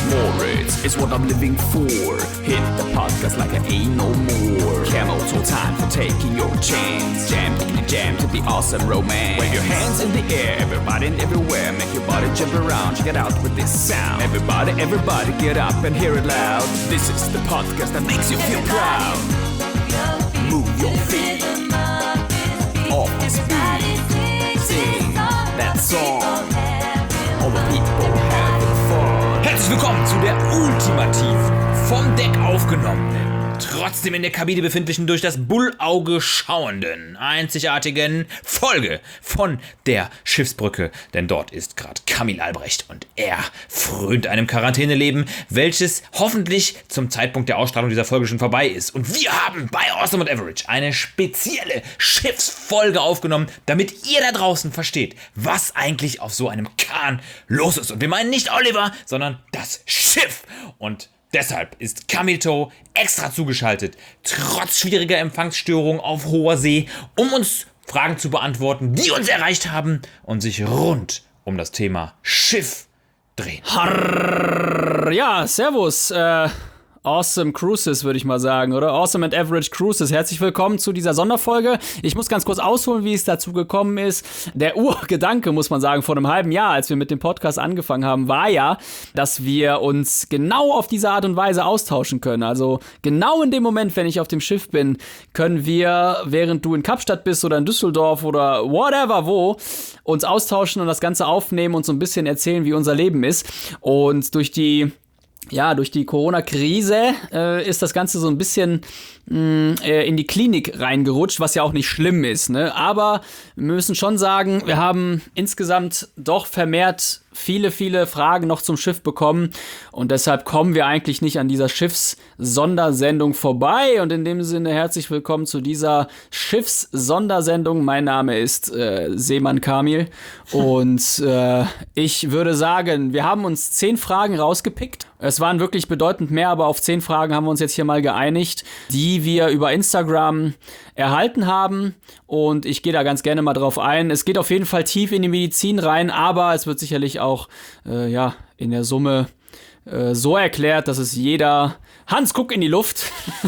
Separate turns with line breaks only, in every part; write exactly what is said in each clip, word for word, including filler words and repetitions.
Moritz is what I'm living for. Hit the podcast like I ain't no more. Camel toe time for taking your chance. Jam to the jam to the awesome romance. Wave your hands in the air, everybody and everywhere. Make your body jump around, check it out with this sound. Everybody, everybody get up and hear it loud. This is the podcast that makes you feel proud. Move your feet off this beat. Sing that song. All the people having fun.
Herzlich willkommen zu der ultimativen, vom Deck aufgenommenen, trotzdem in der Kabine befindlichen, durch das Bullauge schauenden, einzigartigen Folge von der Schiffsbrücke. Denn dort ist gerade Kamil Albrecht und er frönt einem Quarantäneleben, welches hoffentlich zum Zeitpunkt der Ausstrahlung dieser Folge schon vorbei ist. Und wir haben bei Awesome und Average eine spezielle Schiffsfolge aufgenommen, damit ihr da draußen versteht, was eigentlich auf so einem Kahn los ist. Und wir meinen nicht Oliver, sondern das Schiff. Und deshalb ist Kamito extra zugeschaltet, trotz schwieriger Empfangsstörungen auf hoher See, um uns Fragen zu beantworten, die uns erreicht haben und sich rund um das Thema Schiff drehen.
Harrrr, ja, servus, äh, Awesome Cruises, würde ich mal sagen, oder? Awesome and Average Cruises. Herzlich willkommen zu dieser Sonderfolge. Ich muss ganz kurz ausholen, wie es dazu gekommen ist. Der Urgedanke, muss man sagen, vor einem halben Jahr, als wir mit dem Podcast angefangen haben, war ja, dass wir uns genau auf diese Art und Weise austauschen können. Also genau in dem Moment, wenn ich auf dem Schiff bin, können wir, während du in Kapstadt bist oder in Düsseldorf oder whatever wo, uns austauschen und das Ganze aufnehmen und so ein bisschen erzählen, wie unser Leben ist. Und durch die Ja, durch die Corona-Krise äh, ist das Ganze so ein bisschen mh, äh, in die Klinik reingerutscht, was ja auch nicht schlimm ist, ne? Aber wir müssen schon sagen, wir haben insgesamt doch vermehrt viele, viele Fragen noch zum Schiff bekommen und deshalb kommen wir eigentlich nicht an dieser Schiffs-Sondersendung vorbei und in dem Sinne herzlich willkommen zu dieser Schiffs-Sondersendung. Mein Name ist äh, Seemann Kamil und äh, ich würde sagen, wir haben uns zehn Fragen rausgepickt. Es waren wirklich bedeutend mehr, aber auf zehn Fragen haben wir uns jetzt hier mal geeinigt, die wir über Instagram erhalten haben und ich gehe da ganz gerne mal drauf ein. Es geht auf jeden Fall tief in die Medizin rein, aber es wird sicherlich auch äh, ja, in der Summe äh, so erklärt, dass es jeder Hans, guck in die Luft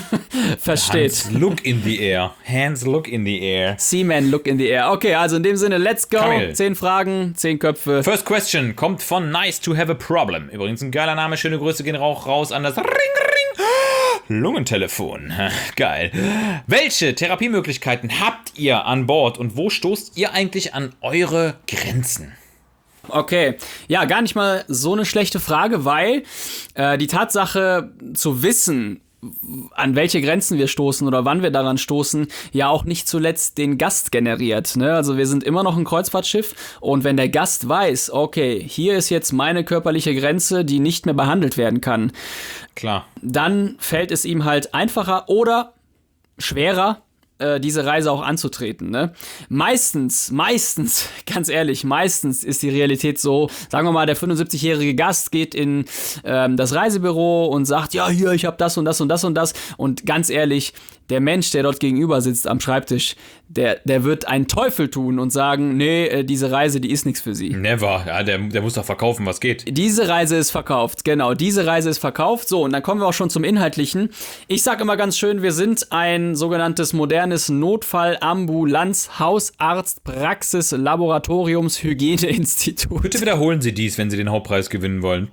versteht.
Hans, look in the air. Hans, look in the air.
Seaman, look in the air. Okay, also in dem Sinne, let's go.
Kamil.
Zehn Fragen, zehn Köpfe.
First question kommt von Nice to Have a Problem. Übrigens ein geiler Name, schöne Grüße gehen auch raus an das Ring, Ring, Lungentelefon. Geil. Welche Therapiemöglichkeiten habt ihr an Bord und wo stoßt ihr eigentlich an eure Grenzen?
Okay, ja, gar nicht mal so eine schlechte Frage, weil äh, die Tatsache zu wissen, an welche Grenzen wir stoßen oder wann wir daran stoßen, ja auch nicht zuletzt den Gast generiert, ne? Also wir sind immer noch ein Kreuzfahrtschiff und wenn der Gast weiß, okay, hier ist jetzt meine körperliche Grenze, die nicht mehr behandelt werden kann,
klar,
dann fällt es ihm halt einfacher oder schwerer, diese Reise auch anzutreten, ne? Meistens, meistens, ganz ehrlich, meistens ist die Realität so, sagen wir mal, der fünfundsiebzigjährige Gast geht in ähm, das Reisebüro und sagt, ja, hier, ich habe das und das und das und das und ganz ehrlich, der Mensch, der dort gegenüber sitzt am Schreibtisch, der, der wird einen Teufel tun und sagen, nee, diese Reise, die ist nichts für Sie.
Never, ja, der, der muss doch verkaufen, was geht.
Diese Reise ist verkauft, genau, diese Reise ist verkauft. So, und dann kommen wir auch schon zum Inhaltlichen. Ich sag immer ganz schön, wir sind ein sogenanntes modernes Notfall-, Ambulanz-, Hausarzt-, Praxis-, Laboratoriums-, Hygieneinstitut.
Bitte wiederholen Sie dies, wenn Sie den Hauptpreis gewinnen wollen.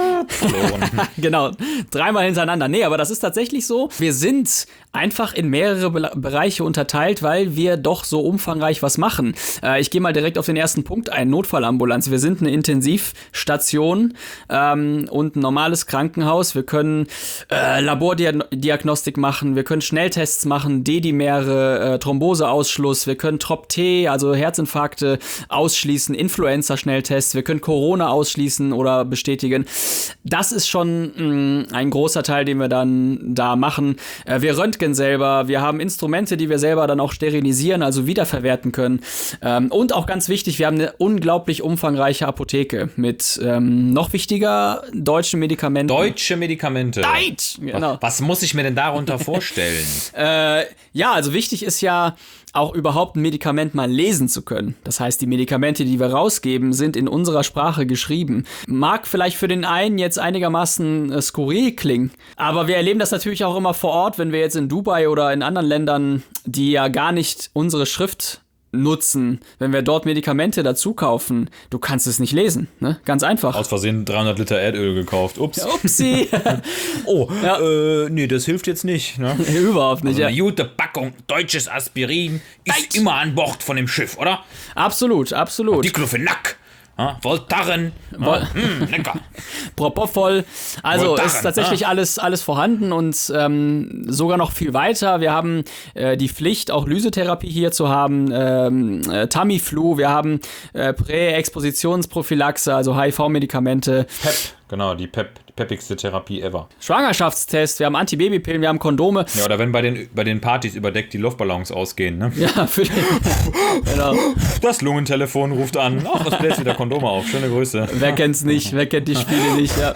Genau, dreimal hintereinander. Nee, aber das ist tatsächlich so. Wir sind einfach in mehrere Be- Bereiche unterteilt, weil wir doch so umfangreich was machen. Äh, ich gehe mal direkt auf den ersten Punkt ein. Notfallambulanz. Wir sind eine Intensivstation ähm, und ein normales Krankenhaus. Wir können äh, Labordiagnostik machen, wir können Schnelltests machen, Dedimere, äh, Thromboseausschluss, wir können Trop-T, also Herzinfarkte ausschließen, Influenza-Schnelltests, wir können Corona ausschließen oder bestätigen. Das ist schon mh, ein großer Teil, den wir dann da machen. Äh, wir röntgen selber, wir haben Instrumente, die wir selber dann auch sterilisieren, also wiederverwerten können. Ähm, und auch ganz wichtig, wir haben eine unglaublich umfangreiche Apotheke mit ähm, noch wichtiger deutschen Medikamenten.
Deutsche Medikamente.
Deutsch! Genau.
Was, was muss ich mir denn darunter vorstellen?
äh, ja, also wichtig ist ja, auch überhaupt ein Medikament mal lesen zu können. Das heißt, die Medikamente, die wir rausgeben, sind in unserer Sprache geschrieben. Mag vielleicht für den einen jetzt einigermaßen äh, skurril klingen, aber wir erleben das natürlich auch immer vor Ort, wenn wir jetzt in Dubai oder in anderen Ländern, die ja gar nicht unsere Schrift nutzen, wenn wir dort Medikamente dazu kaufen, du kannst es nicht lesen, ne? Ganz einfach.
Aus Versehen dreihundert Liter Erdöl gekauft. Ups.
Upsi.
oh,
ja.
äh, nee, das hilft jetzt nicht. Ne?
Überhaupt nicht,
also
ja.
Eine gute Packung deutsches Aspirin ist
Nein.
immer an Bord von dem Schiff, oder?
Absolut, absolut.
Diclofenac, ja, Voltaren,
Vol-
ja, mh, lecker.
Propofol. Also
Voltaren,
ist tatsächlich
ah.
alles, alles vorhanden und ähm, sogar noch viel weiter. Wir haben äh, die Pflicht, auch Lysetherapie hier zu haben, ähm, äh, Tamiflu, wir haben äh, Präexpositionsprophylaxe, also H I V-Medikamente.
Pep, genau, die Pep, die peppigste Therapie ever.
Schwangerschaftstest, wir haben Antibabypillen, wir haben Kondome.
Ja, oder wenn bei den, bei den Partys überdeckt die Luftballons ausgehen, ne?
Ja, für den, genau.
Das Lungentelefon ruft an. Ach, was bläst wieder Kondome auf. Schöne Grüße.
Wer kennt's nicht? Wer kennt die Spiele nicht? Ja.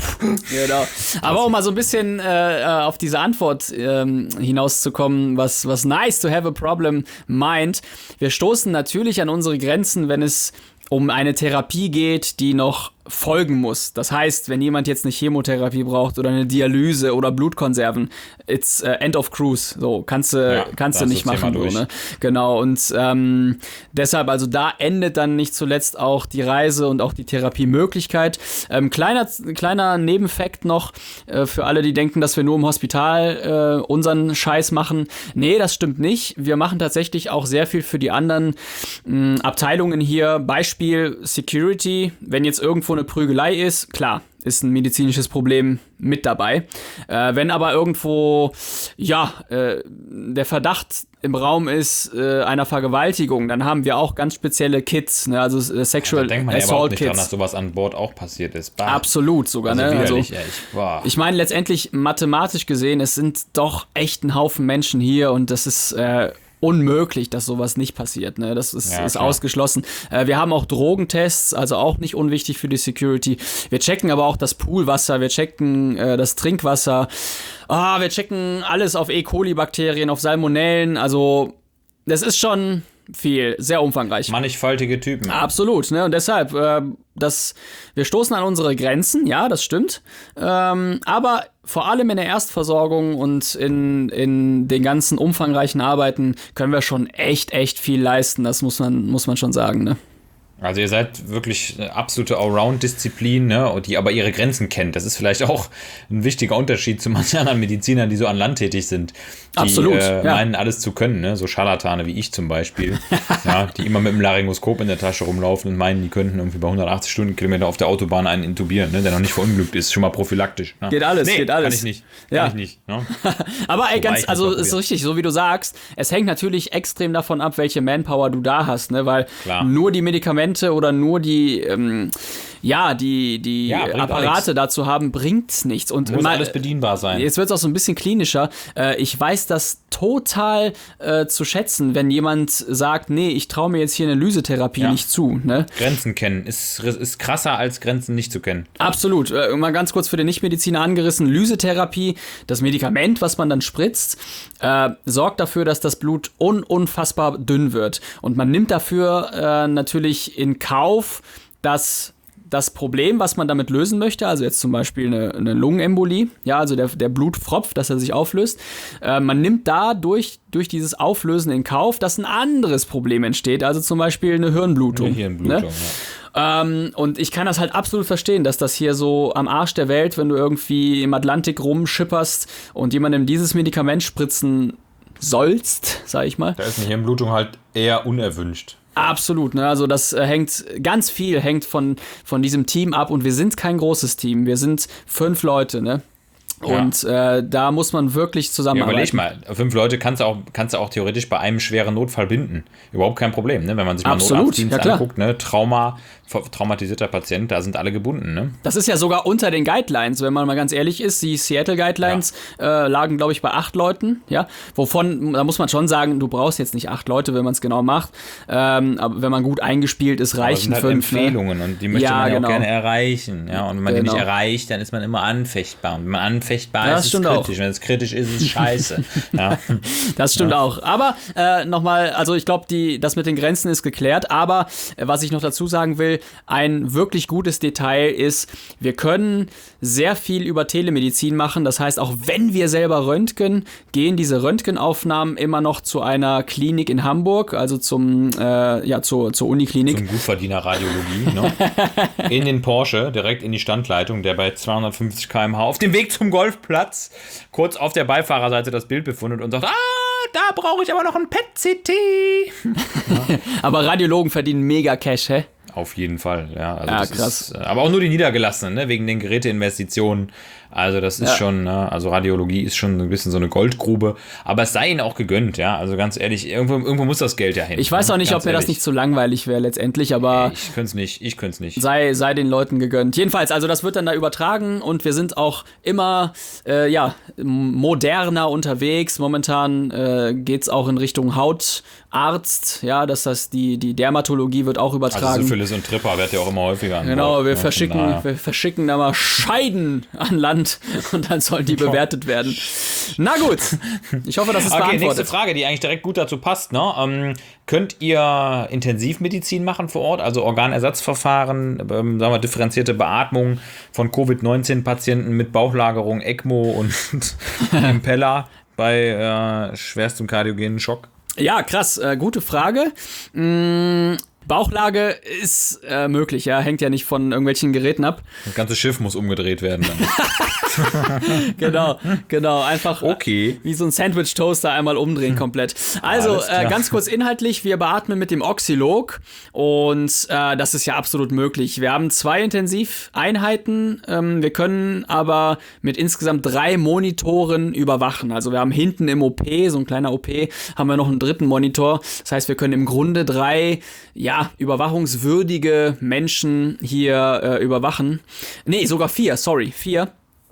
Genau. Aber um mal so ein bisschen äh, auf diese Antwort ähm, hinauszukommen, was, was nice to have a problem meint. Wir stoßen natürlich an unsere Grenzen, wenn es um eine Therapie geht, die noch folgen muss. Das heißt, wenn jemand jetzt eine Chemotherapie braucht oder eine Dialyse oder Blutkonserven, it's uh, end of cruise. So, kannst du
Ja,
kannst du
das
nicht
ist Thema
machen. So,
durch.
ne? Genau, und ähm, deshalb, also da endet dann nicht zuletzt auch die Reise und auch die Therapiemöglichkeit. Ähm, kleiner, kleiner Nebenfakt noch äh, für alle, die denken, dass wir nur im Hospital äh, unseren Scheiß machen. Nee, das stimmt nicht. Wir machen tatsächlich auch sehr viel für die anderen mh, Abteilungen hier. Beispiel Security, wenn jetzt irgendwo eine Prügelei ist, klar, ist ein medizinisches Problem mit dabei. Äh, wenn aber irgendwo, ja, äh, der Verdacht im Raum ist äh, einer Vergewaltigung, dann haben wir auch ganz spezielle Kits, ne? Also äh, Sexual
Da denkt man ja überhaupt
Assault
nicht dran,
Kits.
dass sowas an Bord auch passiert ist. Bah.
Absolut sogar,
Also
ne? Also,
widerlich, echt. Boah.
ich meine, letztendlich mathematisch gesehen, es sind doch echt ein Haufen Menschen hier und das ist äh, unmöglich, dass sowas nicht passiert. Ne? Das ist,
Ja,
ist
klar.
ausgeschlossen. Äh, wir haben auch Drogentests, also auch nicht unwichtig für die Security. Wir checken aber auch das Poolwasser, wir checken äh, das Trinkwasser. Ah, wir checken alles auf E. coli-Bakterien, auf Salmonellen. Also das ist schon viel, sehr umfangreich.
Mannigfaltige Typen.
Absolut, ne? Und deshalb, äh, das, wir stoßen an unsere Grenzen, ja, das stimmt. Ähm, aber vor allem in der Erstversorgung und in, in den ganzen umfangreichen Arbeiten können wir schon echt, echt viel leisten. Das muss man, muss man schon sagen, ne?
Also ihr seid wirklich eine absolute Allround-Disziplin, ne, die aber ihre Grenzen kennt. Das ist vielleicht auch ein wichtiger Unterschied zu manchen anderen Medizinern, die so an Land tätig sind. Die
Absolut,
äh,
ja.
meinen, alles zu können, ne? So Scharlatane wie ich zum Beispiel, ja, die immer mit dem Laryngoskop in der Tasche rumlaufen und meinen, die könnten irgendwie bei hundertachtzig Stundenkilometer auf der Autobahn einen intubieren, ne, der noch nicht verunglückt ist, schon mal prophylaktisch. Ne?
Geht alles,
nee,
geht alles.
kann ich nicht, kann
Ja.
ich nicht. Ne?
Aber ey,
Wobei,
ganz,
ich muss
also
mal
ist
probieren.
richtig, so wie du sagst, es hängt natürlich extrem davon ab, welche Manpower du da hast, ne? Weil
Klar.
nur die Medikamente oder nur die, ähm, ja, die, die
Ja, bringt auch
Apparate
nichts.
dazu haben, bringt nichts. Und
Muss
mal-
alles bedienbar sein.
Jetzt wird es auch so ein bisschen klinischer. Äh, ich weiß das total äh, zu schätzen, wenn jemand sagt, nee, ich traue mir jetzt hier eine Lysetherapie
Ja.
nicht zu. Ne?
Grenzen kennen ist, ist krasser als Grenzen nicht zu kennen.
Absolut. Äh, mal ganz kurz für den Nichtmediziner angerissen. Lysetherapie, das Medikament, was man dann spritzt, äh, sorgt dafür, dass das Blut un unfassbar dünn wird. Und man nimmt dafür äh, natürlich in Kauf, dass das Problem, was man damit lösen möchte, also jetzt zum Beispiel eine, eine Lungenembolie, ja, also der, der Blutfropf, dass er sich auflöst, äh, man nimmt dadurch durch dieses Auflösen in Kauf, dass ein anderes Problem entsteht, also zum Beispiel eine Hirnblutung.
Eine Hirnblutung,
ne?
ja.
Ähm, und ich kann das halt absolut verstehen, dass das hier so am Arsch der Welt, wenn du irgendwie im Atlantik rumschipperst und jemandem dieses Medikament spritzen sollst, sag ich mal.
Da ist eine Hirnblutung halt eher unerwünscht.
Absolut, ne? Also das äh, hängt, ganz viel hängt von, von diesem Team ab und wir sind kein großes Team, wir sind fünf Leute, ne?
Ja.
Und äh, da muss man wirklich
Ja,
zusammenarbeiten.
überleg mal, fünf Leute kannst du auch, kannst du auch theoretisch bei einem schweren Notfall binden. Überhaupt kein Problem, ne? Wenn man sich mal
Absolut,
Notarztdienst
ja, klar.
anguckt, ne? Trauma, traumatisierter Patient, da sind alle gebunden, ne?
Das ist ja sogar unter den Guidelines, wenn man mal ganz ehrlich ist. Die Seattle Guidelines äh, lagen, glaube ich, bei acht Leuten, ja. Wovon, da muss man schon sagen, du brauchst jetzt nicht acht Leute, wenn man es genau macht. Ähm, aber wenn man gut eingespielt ist,
Das
reichen
sind halt
fünf. Ne?
Empfehlungen und die möchte
Ja,
man ja
genau.
auch gerne erreichen. Ja? Und wenn man die
Genau.
nicht erreicht, dann ist man immer anfechtbar. Und wenn man anfechtbar anfechtbar
Das
ist, ist
stimmt
kritisch.
auch.
Wenn es kritisch ist, ist es scheiße. Ja.
Das stimmt
Ja.
auch. Aber äh, nochmal, also ich glaube, die das mit den Grenzen ist geklärt. Aber äh, was ich noch dazu sagen will, ein wirklich gutes Detail ist, wir können sehr viel über Telemedizin machen. Das heißt, auch wenn wir selber röntgen, gehen diese Röntgenaufnahmen immer noch zu einer Klinik in Hamburg, also zum, äh, ja, zur, zur Uniklinik.
Zum Gutverdiener Radiologie, ne? In den Porsche, direkt in die Standleitung, der bei zweihundertfünfzig Kilometer pro Stunde auf dem Weg zum Golfplatz kurz auf der Beifahrerseite das Bild befindet und sagt, ah, da brauche ich aber noch ein P E T-C T. Ja.
Aber Radiologen verdienen mega Cash, hä?
Auf jeden Fall, ja. Also
Ja,
das
krass.
Ist, aber auch nur die Niedergelassenen, ne? Wegen den Geräteinvestitionen. Also das ist
Ja.
schon, ne? Also Radiologie ist schon ein bisschen so eine Goldgrube. Aber es sei ihnen auch gegönnt, ja. Also ganz ehrlich, irgendwo, irgendwo muss das Geld ja hin.
Ich weiß auch nicht,
Ganz
ob mir das
ehrlich.
nicht zu langweilig wäre letztendlich, aber
Ich könnte es nicht, ich könnte es nicht.
sei, sei den Leuten gegönnt. Jedenfalls, also das wird dann da übertragen und wir sind auch immer äh, ja, moderner unterwegs. Momentan äh, geht es auch in Richtung Hautarzt, ja, dass das die, die Dermatologie wird auch
Also
übertragen.
Syphilis und Tripper wird ja auch immer häufiger an
Genau,
Bord,
wir
ne?
verschicken,
Von daher.
wir verschicken da mal Scheiden an Land und dann sollen die bewertet werden. Na gut, ich hoffe, das ist
Okay, nächste
beantwortet.
Frage, die eigentlich direkt gut dazu passt. Ne? Ähm, könnt ihr Intensivmedizin machen vor Ort, also Organersatzverfahren, ähm, sagen wir differenzierte Beatmung von Covid neunzehn Patienten mit Bauchlagerung, ECMO und Impeller bei äh, schwerstem kardiogenen Schock?
Ja, krass, äh, gute Frage. Mm, Bauchlage ist äh, möglich, ja, hängt ja nicht von irgendwelchen Geräten ab.
Das ganze Schiff muss umgedreht werden dann.
Genau, genau, einfach
Okay.
wie so ein Sandwich-Toaster einmal umdrehen komplett. Also,
Alles klar.
äh, ganz kurz inhaltlich, wir beatmen mit dem Oxylog und äh, das ist ja absolut möglich. Wir haben zwei Intensiveinheiten, ähm, wir können aber mit insgesamt drei Monitoren überwachen. Also wir haben hinten im O P, so ein kleiner O P, haben wir noch einen dritten Monitor. Das heißt, wir können im Grunde drei, ja, überwachungswürdige Menschen hier äh, überwachen. Nee, sogar vier, sorry, vier.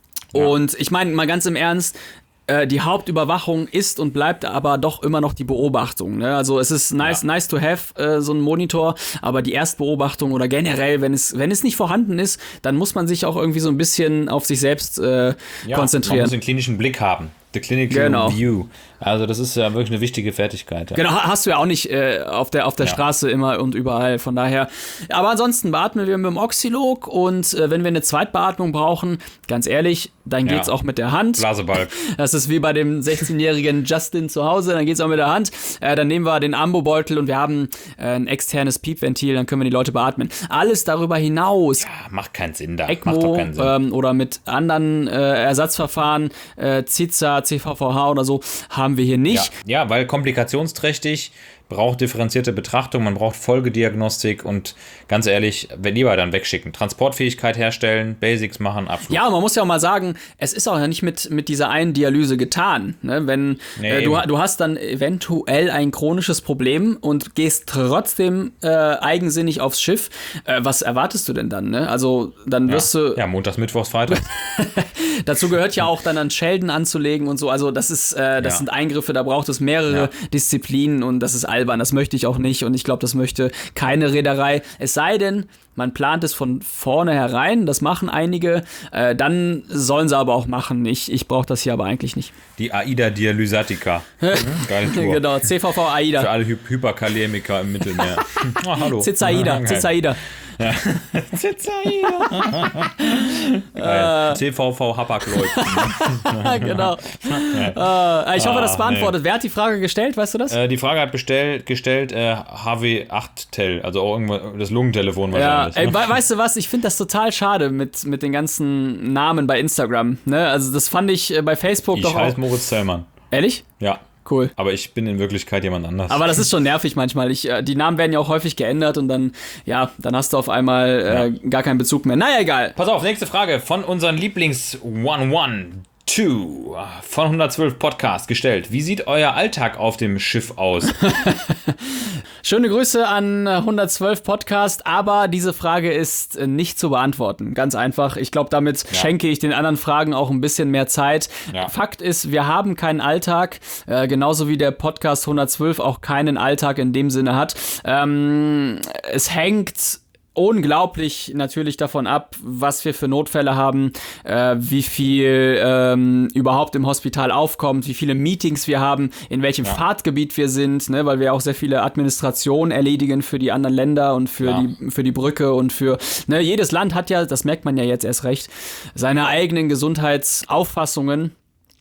Und ich meine, mal ganz im Ernst, äh, die Hauptüberwachung ist und bleibt aber doch immer noch die Beobachtung. Ne? Also es ist nice,
Ja.
nice to have, äh, so ein Monitor, aber die Erstbeobachtung oder generell, wenn es, wenn es nicht vorhanden ist, dann muss man sich auch irgendwie so ein bisschen auf sich selbst äh,
Ja, man
konzentrieren.
muss den klinischen Blick haben. The clinical
Genau.
view. Also das ist ja wirklich eine wichtige Fertigkeit. Ja.
Genau, ha- hast du ja auch nicht äh, auf der, auf der
Ja.
Straße immer und überall, von daher. Aber ansonsten beatmen wir mit dem Oxylog und äh, wenn wir eine Zweitbeatmung brauchen, ganz ehrlich, dann geht's
Ja.
auch mit der Hand.
Blasebalg.
Das ist wie bei dem sechzehnjährigen Justin zu Hause, dann geht's auch mit der Hand. Äh, dann nehmen wir den Ambobeutel und wir haben äh, ein externes Piepventil, dann können wir die Leute beatmen. Alles darüber hinaus,
Ja, macht keinen Sinn da. Macht doch
ECMO
keinen Sinn.
ähm, oder mit anderen äh, Ersatzverfahren, äh, C I Z A, C V V H oder so, haben wir hier nicht.
Ja, ja, weil komplikationsträchtig, braucht differenzierte Betrachtung, man braucht Folgediagnostik und ganz ehrlich, wenn lieber dann wegschicken. Transportfähigkeit herstellen, Basics machen, Abflug.
Ja, man muss ja auch mal sagen, es ist auch ja nicht mit, mit dieser einen Dialyse getan. Ne? Wenn
Nee,
äh, du,
eben.
du hast dann eventuell ein chronisches Problem und gehst trotzdem äh, eigensinnig aufs Schiff, äh, was erwartest du denn dann? Ne? Also dann wirst du,
Ja, montags, mittwochs, freitags.
dazu gehört ja auch dann an Schelden anzulegen und so. Also das ist, äh, das
Ja.
sind Eingriffe, da braucht es mehrere
Ja.
Disziplinen und das ist albern. Das möchte ich auch nicht und ich glaube, das möchte keine Reederei. Es sei denn, man plant es von vornherein, das machen einige, äh, dann sollen sie aber auch machen. Ich, ich brauche das hier aber eigentlich nicht.
Die Aida Dialysatica. Hm, geile Tour.
Genau, C V V
Für
AIDA.
alle Hy Hyperkalemiker im Mittelmeer. Oh, hallo.
Zizaida, Zizaida.
Geil. C V V Hapag-Lloyd.
Genau. Äh, ich hoffe, das
Ah,
beantwortet. Wer hat die Frage gestellt, weißt du das?
äh, die Frage hat bestellt, gestellt äh, H W acht Tel, also auch irgendwo das Lungentelefon
Ja,
wahrscheinlich.
ey,
ne?
we weißt du was, ich finde das total schade mit, mit den ganzen Namen bei Instagram. Ne? Also das fand ich äh, bei Facebook
Ich
doch auch...
heiße Moritz Zellmann.
Ehrlich?
Ja.
Cool.
Aber ich bin in Wirklichkeit jemand anders.
Aber das ist schon nervig manchmal. Ich, äh, die Namen werden ja auch häufig geändert und dann, ja, dann hast du auf einmal äh,
Ja.
gar keinen Bezug mehr. Naja, egal.
Pass auf, nächste Frage von unseren Lieblings one one two von hundertzwölf Podcast gestellt. Wie sieht euer Alltag auf dem Schiff aus?
Schöne Grüße an äh, hundertzwölf Podcast, aber diese Frage ist äh, nicht zu beantworten. Ganz einfach. Ich glaube, damit
Ja.
schenke ich den anderen Fragen auch ein bisschen mehr Zeit.
Ja.
Fakt ist, wir haben keinen Alltag, äh, genauso wie der Podcast hundertzwölf auch keinen Alltag in dem Sinne hat. Ähm, es hängt unglaublich natürlich davon ab, was wir für Notfälle haben, äh, wie viel ähm, überhaupt im Hospital aufkommt, wie viele Meetings wir haben, in welchem ja. Fahrtgebiet wir sind, ne, weil wir auch sehr viele Administrationen erledigen für die anderen Länder und für, ja. die, für die Brücke und für, ne, jedes Land hat ja, das merkt man ja jetzt erst recht, seine eigenen Gesundheitsauffassungen.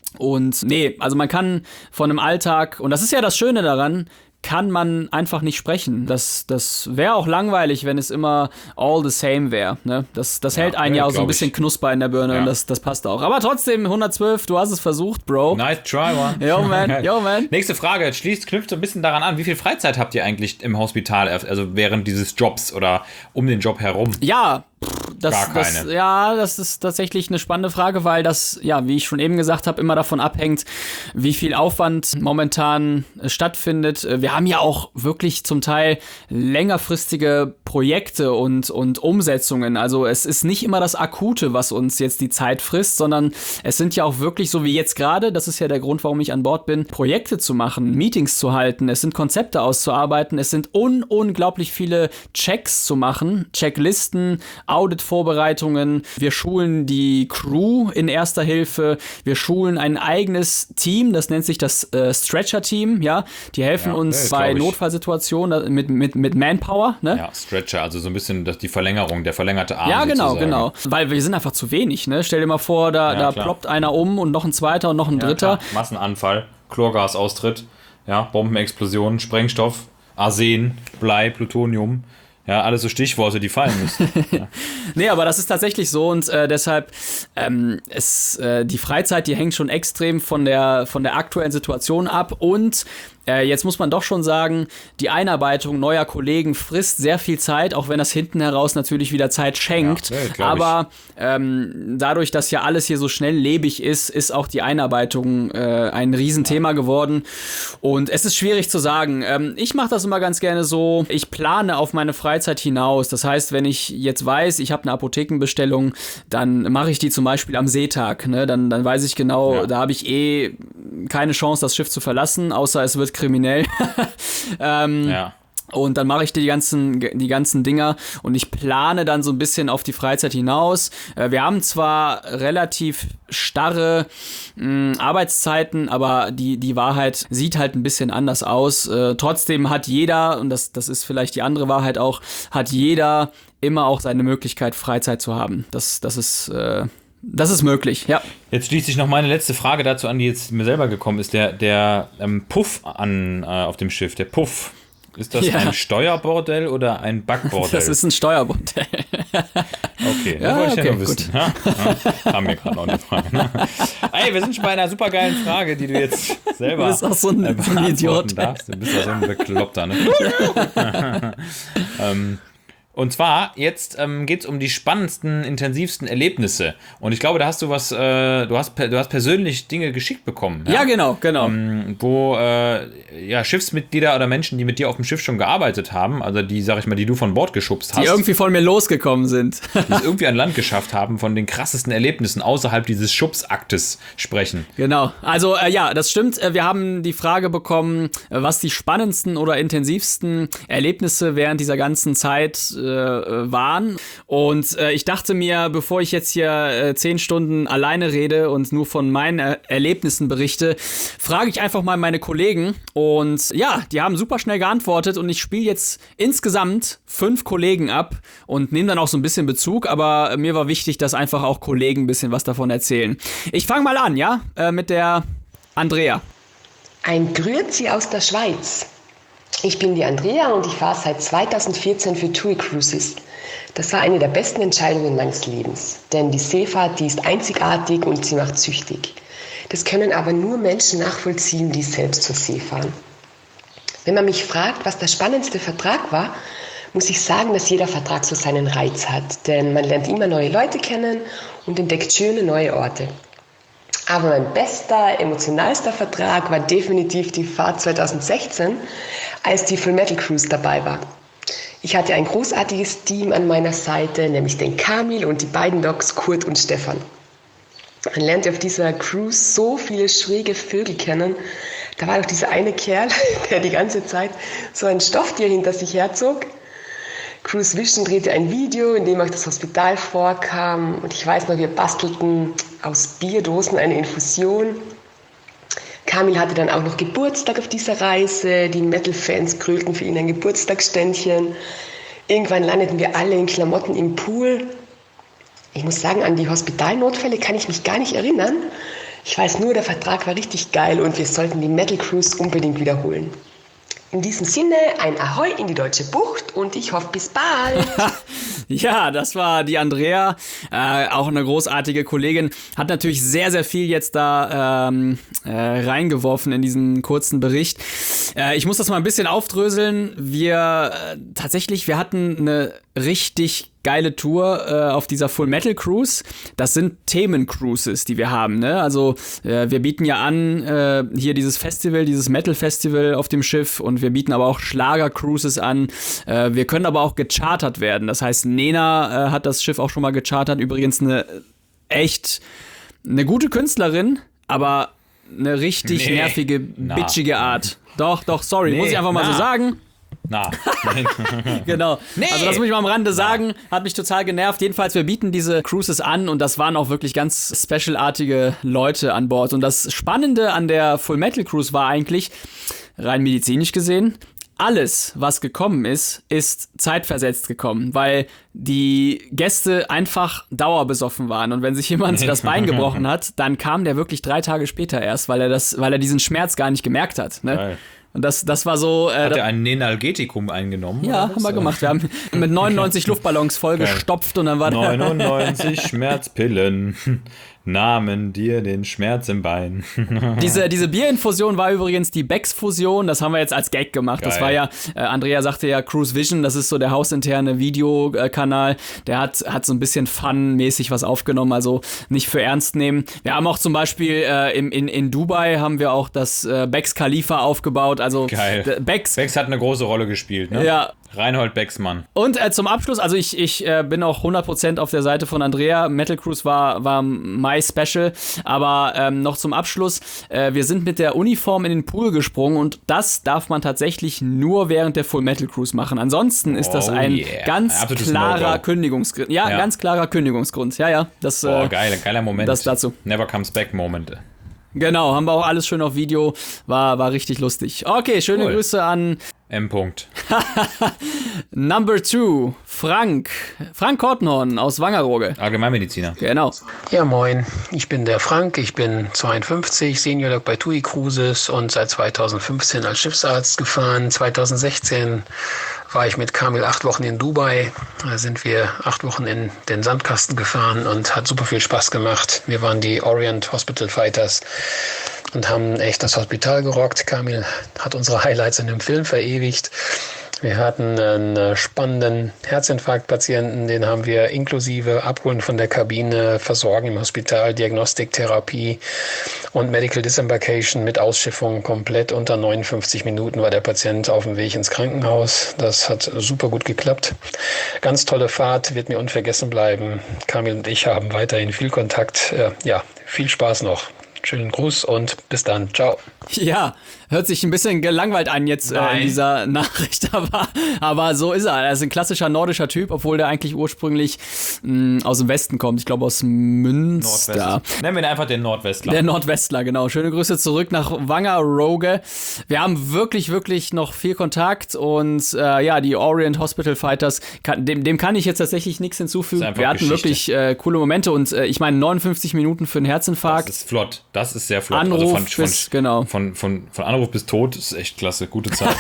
Und nee, also man kann von einem Alltag, und das ist ja das Schöne daran, kann man einfach nicht sprechen. Das, das wäre auch langweilig, wenn es immer all the same wäre. Ne? Das, das ja, hält einen ja, ja auch so ein bisschen ich. Knusper in der Birne ja. und das, das passt auch. Aber trotzdem, hundertzwölf, du hast es versucht, Bro.
Nice try, man.
Yo, man. Yo, man.
Nächste Frage, schließt, knüpft so ein bisschen daran an, wie viel Freizeit habt ihr eigentlich im Hospital, also während dieses Jobs oder um den Job herum?
Ja, Das,
Gar keine.
Das, ja, das ist tatsächlich eine spannende Frage, weil das, ja, wie ich schon eben gesagt habe, immer davon abhängt, wie viel Aufwand momentan äh, stattfindet. Wir haben ja auch wirklich zum Teil längerfristige Projekte und, und Umsetzungen. Also es ist nicht immer das Akute, was uns jetzt die Zeit frisst, sondern es sind ja auch wirklich, so wie jetzt gerade, das ist ja der Grund, warum ich an Bord bin, Projekte zu machen, Meetings zu halten, es sind Konzepte auszuarbeiten, es sind un- unglaublich viele Checks zu machen, Checklisten, Audit-Vorbereitungen, wir schulen die Crew in erster Hilfe, wir schulen ein eigenes Team, das nennt sich das äh, Stretcher-Team, ja, die helfen ja, uns ja, bei Notfallsituationen mit, mit, mit Manpower, ne?
Ja, Stretcher, also so ein bisschen das, die Verlängerung, der verlängerte Arm.
Ja, genau,
sozusagen.
genau, weil wir sind einfach zu wenig, ne? Stell dir mal vor, da,
ja,
da ploppt einer um und noch ein zweiter und noch ein
ja,
dritter.
Klar. Massenanfall, Chlorgasaustritt, ja, Bombenexplosion, Sprengstoff, Arsen, Blei, Plutonium. Ja, alles so Stichworte, die fallen müssen. Ja.
Nee, aber das ist tatsächlich so und äh, deshalb ähm, ist äh, die Freizeit, die hängt schon extrem von der, von der aktuellen Situation ab und äh, jetzt muss man doch schon sagen, die Einarbeitung neuer Kollegen frisst sehr viel Zeit, auch wenn das hinten heraus natürlich wieder Zeit schenkt. Ja, ja, aber ähm, dadurch, dass ja alles hier so schnelllebig ist, ist auch die Einarbeitung äh, ein Riesenthema geworden und es ist schwierig zu sagen. Ähm, ich mache das immer ganz gerne so, ich plane auf meine Freizeit hinaus. Das heißt, wenn ich jetzt weiß, ich habe eine Apothekenbestellung, dann mache ich die zum Beispiel am Seetag. Ne? Dann, dann weiß ich genau, ja. da habe ich eh keine Chance, das Schiff zu verlassen, außer es wird kriminell. ähm, ja. Und dann mache ich die ganzen, die ganzen Dinger und ich plane dann so ein bisschen auf die Freizeit hinaus. Wir haben zwar relativ starre mh, Arbeitszeiten, aber die, die Wahrheit sieht halt ein bisschen anders aus. Äh, trotzdem hat jeder, und das, das ist vielleicht die andere Wahrheit auch, hat jeder immer auch seine Möglichkeit, Freizeit zu haben. Das, das ist... Äh, Das ist möglich, ja.
Jetzt schließt sich noch meine letzte Frage dazu an, die jetzt mir selber gekommen ist. Der, der ähm, Puff an, äh, auf dem Schiff, der Puff. Ist das ja. ein Steuerbordell oder ein Backbordell?
Das ist ein Steuerbordell.
Okay, das ja, wollte ich okay, ja noch wissen. Ja? Ja, haben wir gerade noch eine Frage. Ne? Ey, wir sind schon bei einer supergeilen Frage, die du jetzt selber
du bist auch so ein, äh, so ein Idiot.
Darfst. Du bist ja so ein Bekloppter, ne? ähm, Und zwar, jetzt ähm, geht es um die spannendsten, intensivsten Erlebnisse. Und ich glaube, da hast du was, äh, du hast du hast persönlich Dinge geschickt bekommen.
Ja, ja genau, genau.
Ähm, wo äh, ja, Schiffsmitglieder oder Menschen, die mit dir auf dem Schiff schon gearbeitet haben, also die, sag ich mal, die du von Bord geschubst hast.
Die irgendwie von mir losgekommen sind.
Die es irgendwie an Land geschafft haben, von den krassesten Erlebnissen außerhalb dieses Schubsaktes sprechen.
Genau, also äh, ja, das stimmt. Wir haben die Frage bekommen, was die spannendsten oder intensivsten Erlebnisse während dieser ganzen Zeit waren. Und äh, ich dachte mir, bevor ich jetzt hier äh, zehn Stunden alleine rede und nur von meinen er- Erlebnissen berichte, frage ich einfach mal meine Kollegen. Und ja, die haben super schnell geantwortet und ich spiele jetzt insgesamt fünf Kollegen ab und nehme dann auch so ein bisschen Bezug, aber mir war wichtig, dass einfach auch Kollegen ein bisschen was davon erzählen. Ich fange mal an, ja, äh, mit der Andrea.
Ein Grüezi aus der Schweiz. Ich bin die Andrea und ich fahre seit zweitausendvierzehn für TUI Cruises. Das war eine der besten Entscheidungen meines Lebens, denn die Seefahrt, die ist einzigartig und sie macht süchtig. Das können aber nur Menschen nachvollziehen, die selbst zur See fahren. Wenn man mich fragt, was der spannendste Vertrag war, muss ich sagen, dass jeder Vertrag so seinen Reiz hat, denn man lernt immer neue Leute kennen und entdeckt schöne neue Orte. Aber mein bester, emotionalster Vertrag war definitiv die Fahrt zweitausendsechzehn, als die Full Metal Cruise dabei war. Ich hatte ein großartiges Team an meiner Seite, nämlich den Kamil und die beiden Dogs Kurt und Stefan. Man lernt auf dieser Cruise so viele schräge Vögel kennen. Da war doch dieser eine Kerl, der die ganze Zeit so ein Stofftier hinter sich herzog. Cruise Vision drehte ein Video, in dem euch das Hospital vorkam. Und ich weiß noch, wir bastelten aus Bierdosen eine Infusion. Kamil hatte dann auch noch Geburtstag auf dieser Reise. Die Metal-Fans grölten für ihn ein Geburtstagsständchen. Irgendwann landeten wir alle in Klamotten im Pool. Ich muss sagen, an die Hospitalnotfälle kann ich mich gar nicht erinnern. Ich weiß nur, der Vertrag war richtig geil und wir sollten die Metal Cruise unbedingt wiederholen. In diesem Sinne, ein Ahoi in die Deutsche Bucht und ich hoffe, bis bald.
Ja, das war die Andrea, äh, auch eine großartige Kollegin, hat natürlich sehr, sehr viel jetzt da ähm, äh, reingeworfen in diesen kurzen Bericht. Äh, ich muss das mal ein bisschen aufdröseln. Wir äh, tatsächlich, wir hatten eine richtig geile Tour äh, auf dieser Full Metal Cruise. Das sind Themen-Cruises, die wir haben, ne? Also äh, wir bieten ja an, äh, hier dieses Festival, dieses Metal-Festival auf dem Schiff und wir bieten aber auch Schlager-Cruises an. Äh, wir können aber auch gechartert werden. Das heißt, Nena äh, hat das Schiff auch schon mal gechartert. Übrigens eine echt eine gute Künstlerin, aber eine richtig
Nee.
nervige,
Na.
bitchige Art. Doch, doch, sorry,
Nee.
muss ich einfach mal
Na.
so sagen.
Na,
Genau.
Nee.
Also das muss ich mal am Rande sagen, hat mich total genervt. Jedenfalls, wir bieten diese Cruises an und das waren auch wirklich ganz specialartige Leute an Bord. Und das Spannende an der Full Metal Cruise war eigentlich, rein medizinisch gesehen, alles, was gekommen ist, ist zeitversetzt gekommen, weil die Gäste einfach dauerbesoffen waren. Und wenn sich jemand das Bein gebrochen hat, dann kam der wirklich drei Tage später erst, weil er das, weil er diesen Schmerz gar nicht gemerkt hat. Ne?
Geil.
Und das, das war so. Äh,
hat er ein Nenalgetikum eingenommen?
ja,
oder was?
haben wir gemacht. Wir haben mit neunundneunzig Luftballons vollgestopft und dann war der.
neunundneunzig Schmerzpillen nahmen dir den Schmerz im Bein.
Diese, diese Bierinfusion war übrigens die Becks-Fusion, das haben wir jetzt als Gag gemacht. Das
Geil.
war ja, äh, Andrea sagte ja Cruise Vision, das ist so der hausinterne Videokanal. Der hat, hat so ein bisschen Fun-mäßig was aufgenommen, also nicht für ernst nehmen. Wir haben auch zum Beispiel äh, im, in, in Dubai haben wir auch das äh, Becks Khalifa aufgebaut. Also
Geil.
d- Becks.
Becks hat eine große Rolle gespielt, ne?
Ja.
Reinhold Becksmann.
Und äh, zum Abschluss, also ich, ich äh, bin auch hundert Prozent auf der Seite von Andrea. Metal Cruise war, war my special. Aber ähm, noch zum Abschluss, äh, wir sind mit der Uniform in den Pool gesprungen und das darf man tatsächlich nur während der Full Metal Cruise machen. Ansonsten ist das
Oh
ein
yeah.
ganz
Ein absolutes
klarer
No-Go.
Kündigungsgrund. Ja,
Ja.
ganz klarer Kündigungsgrund. Ja, ja. Das,
Boah,
äh,
geil, geiler Moment.
das dazu.
Never comes back Moment.
Genau, haben wir auch alles schön auf Video. War, war richtig lustig. Okay, schöne
Cool.
Grüße an
M. -Punkt.
Number Two, Frank. Frank Kortenhorn aus Wangerooge.
Allgemeinmediziner.
Genau.
Ja, moin. Ich bin der Frank, ich bin zweiundfünfzig, Senior Doc bei T U I Cruises und seit zweitausendfünfzehn als Schiffsarzt gefahren. zweitausendsechzehn war ich mit Kamil acht Wochen in Dubai. Da sind wir acht Wochen in den Sandkasten gefahren und hat super viel Spaß gemacht. Wir waren die Orient Hospital Fighters und haben echt das Hospital gerockt. Kamil hat unsere Highlights in dem Film verewigt. Wir hatten einen spannenden Herzinfarktpatienten, den haben wir inklusive Abholen von der Kabine, Versorgen im Hospital, Diagnostik, Therapie und Medical Disembarkation mit Ausschiffung komplett unter neunundfünfzig Minuten war der Patient auf dem Weg ins Krankenhaus. Das hat super gut geklappt. Ganz tolle Fahrt, wird mir unvergessen bleiben. Kamil und ich haben weiterhin viel Kontakt. Ja, viel Spaß noch. Schönen Gruß und bis dann. Ciao.
Ja, hört sich ein bisschen gelangweilt an jetzt äh, in
Nein.
dieser Nachricht, aber, aber so ist er. Er ist ein klassischer nordischer Typ, obwohl der eigentlich ursprünglich mh, aus dem Westen kommt. Ich glaube aus Münster.
Nordwest. Nennen wir ihn einfach den Nordwestler.
Der Nordwestler, genau. Schöne Grüße zurück nach Wangerooge. Wir haben wirklich, wirklich noch viel Kontakt und äh, ja, die Orient Hospital Fighters, kann, dem, dem kann ich jetzt tatsächlich nichts hinzufügen.
Ist einfach
Wir hatten
Geschichte.
wirklich äh, coole Momente und äh, ich meine neunundfünfzig Minuten für einen
Das
Herzinfarkt.
ist flott. Das ist sehr flott.
Anruf
von, von,
bis- genau.
Von, von, von Anruf bis Tod ist echt klasse. Gute Zeit.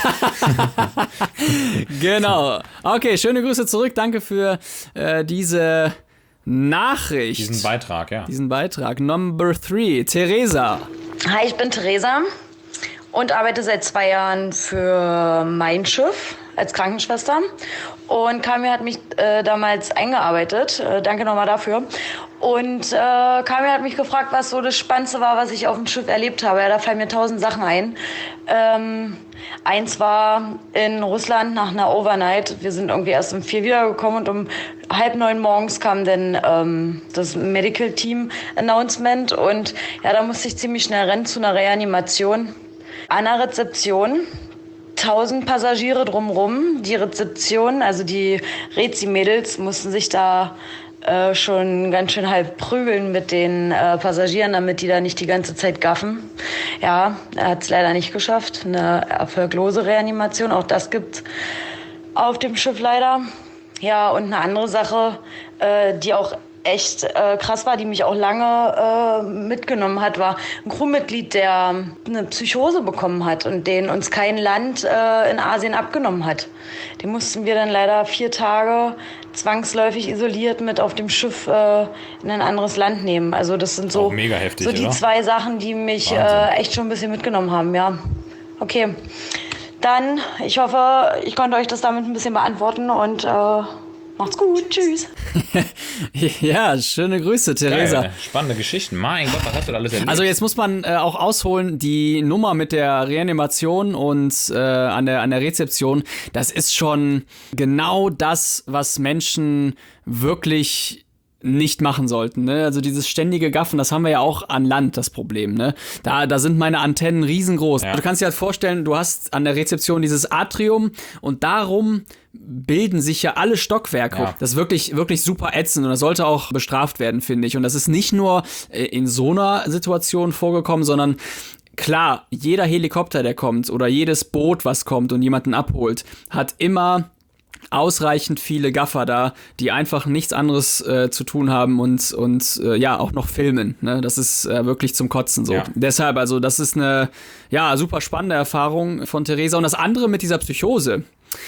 Genau. Okay, schöne Grüße zurück. Danke für äh, diese Nachricht.
Diesen Beitrag, ja.
Diesen Beitrag. Number three, Theresa.
Hi, ich bin Theresa und arbeite seit zwei Jahren für mein Schiff als Krankenschwester. Und Kamil hat mich äh, damals eingearbeitet. Äh, danke nochmal dafür. Und äh, Kamil hat mich gefragt, was so das Spannendste war, was ich auf dem Schiff erlebt habe. Ja, da fallen mir tausend Sachen ein. Ähm, eins war in Russland nach einer Overnight. Wir sind irgendwie erst um vier wiedergekommen und um halb neun morgens kam dann ähm, das Medical Team Announcement. Und ja, da musste ich ziemlich schnell rennen zu einer Reanimation. An der Rezeption tausend Passagiere drumrum. Die Rezeption, also die Rezi-Mädels, mussten sich da äh, schon ganz schön halb prügeln mit den äh, Passagieren, damit die da nicht die ganze Zeit gaffen. Ja, er hat es leider nicht geschafft. Eine erfolglose Reanimation, auch das gibt's auf dem Schiff leider. Ja, und eine andere Sache, äh, die auch echt äh, krass war, die mich auch lange äh, mitgenommen hat, war ein Crewmitglied, der eine Psychose bekommen hat und den uns kein Land äh, in Asien abgenommen hat. Den mussten wir dann leider vier Tage zwangsläufig isoliert mit auf dem Schiff äh, in ein anderes Land nehmen. Also das sind so,
Auch mega heftig,
so die
oder?
zwei Sachen, die mich äh, echt schon ein bisschen mitgenommen haben. Ja, okay. Dann, ich hoffe, ich konnte euch das damit ein bisschen beantworten und äh, macht's gut. Tschüss.
Ja, schöne Grüße, Theresa.
Geil, spannende Geschichten. Mein Gott, was hast du da alles erlebt?
Also jetzt muss man äh, auch ausholen, die Nummer mit der Reanimation und äh, an, der, an der Rezeption, das ist schon genau das, was Menschen wirklich nicht machen sollten, ne? Also dieses ständige Gaffen, das haben wir ja auch an Land, das Problem, ne? Da, da sind meine Antennen riesengroß.
Ja.
Du kannst dir halt vorstellen, du hast an der Rezeption dieses Atrium und darum bilden sich ja alle Stockwerke.
Ja.
Das ist wirklich, wirklich super ätzend und das sollte auch bestraft werden, finde ich. Und das ist nicht nur in so einer Situation vorgekommen, sondern klar, jeder Helikopter, der kommt oder jedes Boot, was kommt und jemanden abholt, hat immer ausreichend viele Gaffer da, die einfach nichts anderes äh, zu tun haben und, und äh, ja, auch noch filmen. Ne? Das ist äh, wirklich zum Kotzen so.
Ja.
Deshalb, also das ist eine ja, super spannende Erfahrung von Theresa. Und das andere mit dieser Psychose,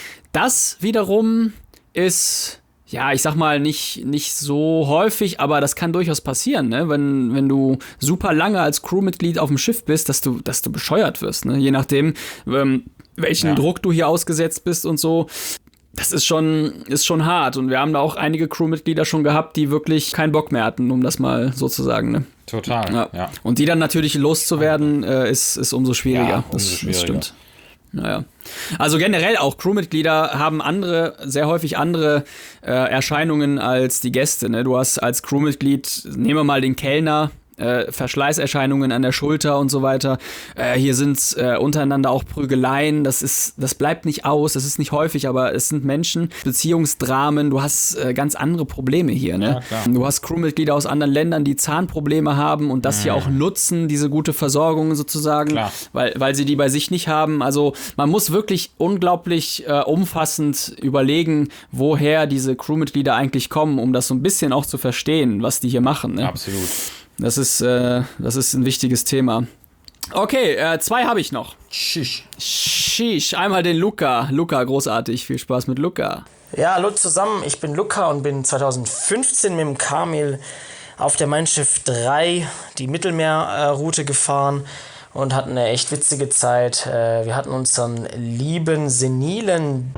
das wiederum ist, ja, ich sag mal, nicht, nicht so häufig, aber das kann durchaus passieren, ne? Wenn, wenn du super lange als Crewmitglied auf dem Schiff bist, dass du, dass du bescheuert wirst, ne? Je nachdem, ähm, welchen
Ja.
Druck du hier ausgesetzt bist und so. Das ist schon, ist schon hart und wir haben da auch einige Crewmitglieder schon gehabt, die wirklich keinen Bock mehr hatten, um das mal so zu sagen. Ne?
Total,
Ja.
ja.
Und die dann natürlich loszuwerden, äh, ist, ist umso schwieriger.
Ja, umso
das, das
schwieriger.
stimmt. Naja. Also generell auch Crewmitglieder haben andere, sehr häufig andere äh, Erscheinungen als die Gäste. Ne? Du hast als Crewmitglied, nehmen wir mal den Kellner, Äh, Verschleißerscheinungen an der Schulter und so weiter. Äh, hier sind äh, untereinander auch Prügeleien. Das ist, das bleibt nicht aus. Das ist nicht häufig, aber es sind Menschen. Beziehungsdramen. Du hast äh, ganz andere Probleme hier. Ne?
Ja, klar.
Du hast Crewmitglieder aus anderen Ländern, die Zahnprobleme haben und das hier auch nutzen, diese gute Versorgung sozusagen,
Klar.
weil, weil sie die bei sich nicht haben. Also man muss wirklich unglaublich äh, umfassend überlegen, woher diese Crewmitglieder eigentlich kommen, um das so ein bisschen auch zu verstehen, was die hier machen. Ne?
Absolut.
Das ist, äh, das ist ein wichtiges Thema. Okay, äh, zwei habe ich noch.
Tschüss.
Sheesh, einmal den Luca. Luca, großartig. Viel Spaß mit Luca.
Ja, hallo zusammen, ich bin Luca und bin zweitausendfünfzehn mit dem Kamil auf der Mein Schiff drei die Mittelmeerroute gefahren und hatten eine echt witzige Zeit. Äh, Wir hatten unseren lieben, senilen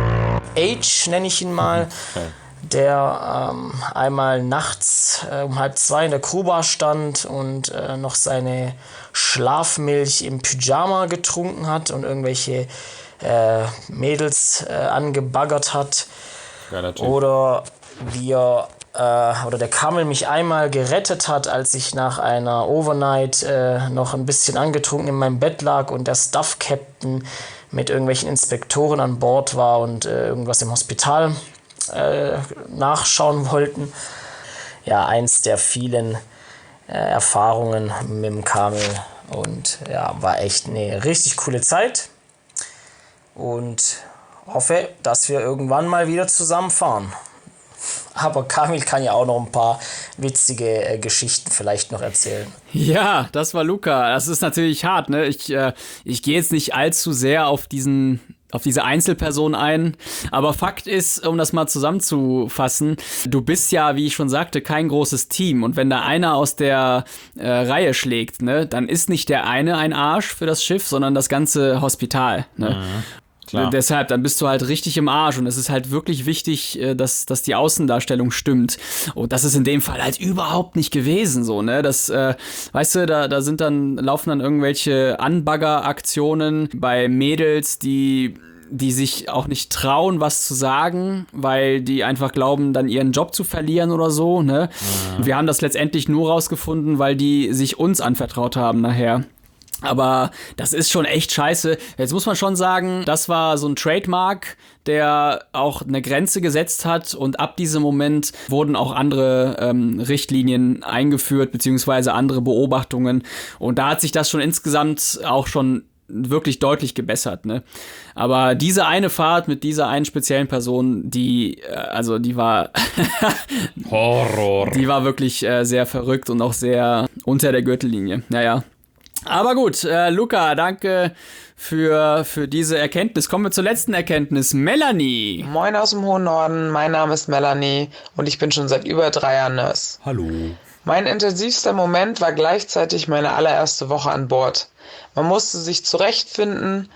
H, nenne ich ihn mal,
Okay.
der ähm, einmal nachts äh, um halb zwei in der Crewbar stand und äh, noch seine Schlafmilch im Pyjama getrunken hat und irgendwelche äh, Mädels äh, angebaggert hat.
Geiler Typ.
Oder wir äh, oder der Kamel mich einmal gerettet hat, als ich nach einer Overnight äh, noch ein bisschen angetrunken in meinem Bett lag und der Staff Captain mit irgendwelchen Inspektoren an Bord war und äh, irgendwas im Hospital äh, nachschauen wollten. Ja, eins der vielen äh, Erfahrungen mit dem Kamel und ja, war echt eine richtig coole Zeit und hoffe, dass wir irgendwann mal wieder zusammen fahren. Aber Kamil kann ja auch noch ein paar witzige äh, Geschichten vielleicht noch erzählen.
Ja, das war Luca. Das ist natürlich hart, ne? Ich, äh, ich gehe jetzt nicht allzu sehr auf diesen auf diese Einzelperson ein, aber Fakt ist, um das mal zusammenzufassen, du bist ja, wie ich schon sagte, kein großes Team und wenn da einer aus der äh, Reihe schlägt, ne, dann ist nicht der eine ein Arsch für das Schiff, sondern das ganze Hospital, ne?
Mhm. Klar.
Deshalb, dann bist du halt richtig im Arsch und es ist halt wirklich wichtig, dass, dass die Außendarstellung stimmt. Und das ist in dem Fall halt überhaupt nicht gewesen, so, ne? Das, äh, weißt du, da, da sind dann, laufen dann irgendwelche Anbagger-Aktionen bei Mädels, die die sich auch nicht trauen, was zu sagen, weil die einfach glauben, dann ihren Job zu verlieren oder so, ne? Mhm. Wir haben das letztendlich nur rausgefunden, weil die sich uns anvertraut haben nachher. Aber das ist schon echt scheiße. Jetzt muss man schon sagen, das war so ein Trademark, der auch eine Grenze gesetzt hat und ab diesem Moment wurden auch andere ähm, Richtlinien eingeführt, beziehungsweise andere Beobachtungen. Und da hat sich das schon insgesamt auch schon wirklich deutlich gebessert, ne? Aber diese eine Fahrt mit dieser einen speziellen Person, die, äh, also die war
Horror.
Die war wirklich äh, sehr verrückt und auch sehr unter der Gürtellinie. Naja. Aber gut, äh, Luca, danke für, für diese Erkenntnis. Kommen wir zur letzten Erkenntnis. Melanie.
Moin aus dem hohen Norden, mein Name ist Melanie und ich bin schon seit über drei Jahren Nurse.
Hallo.
Mein intensivster Moment war gleichzeitig meine allererste Woche an Bord. Man musste sich zurechtfinden,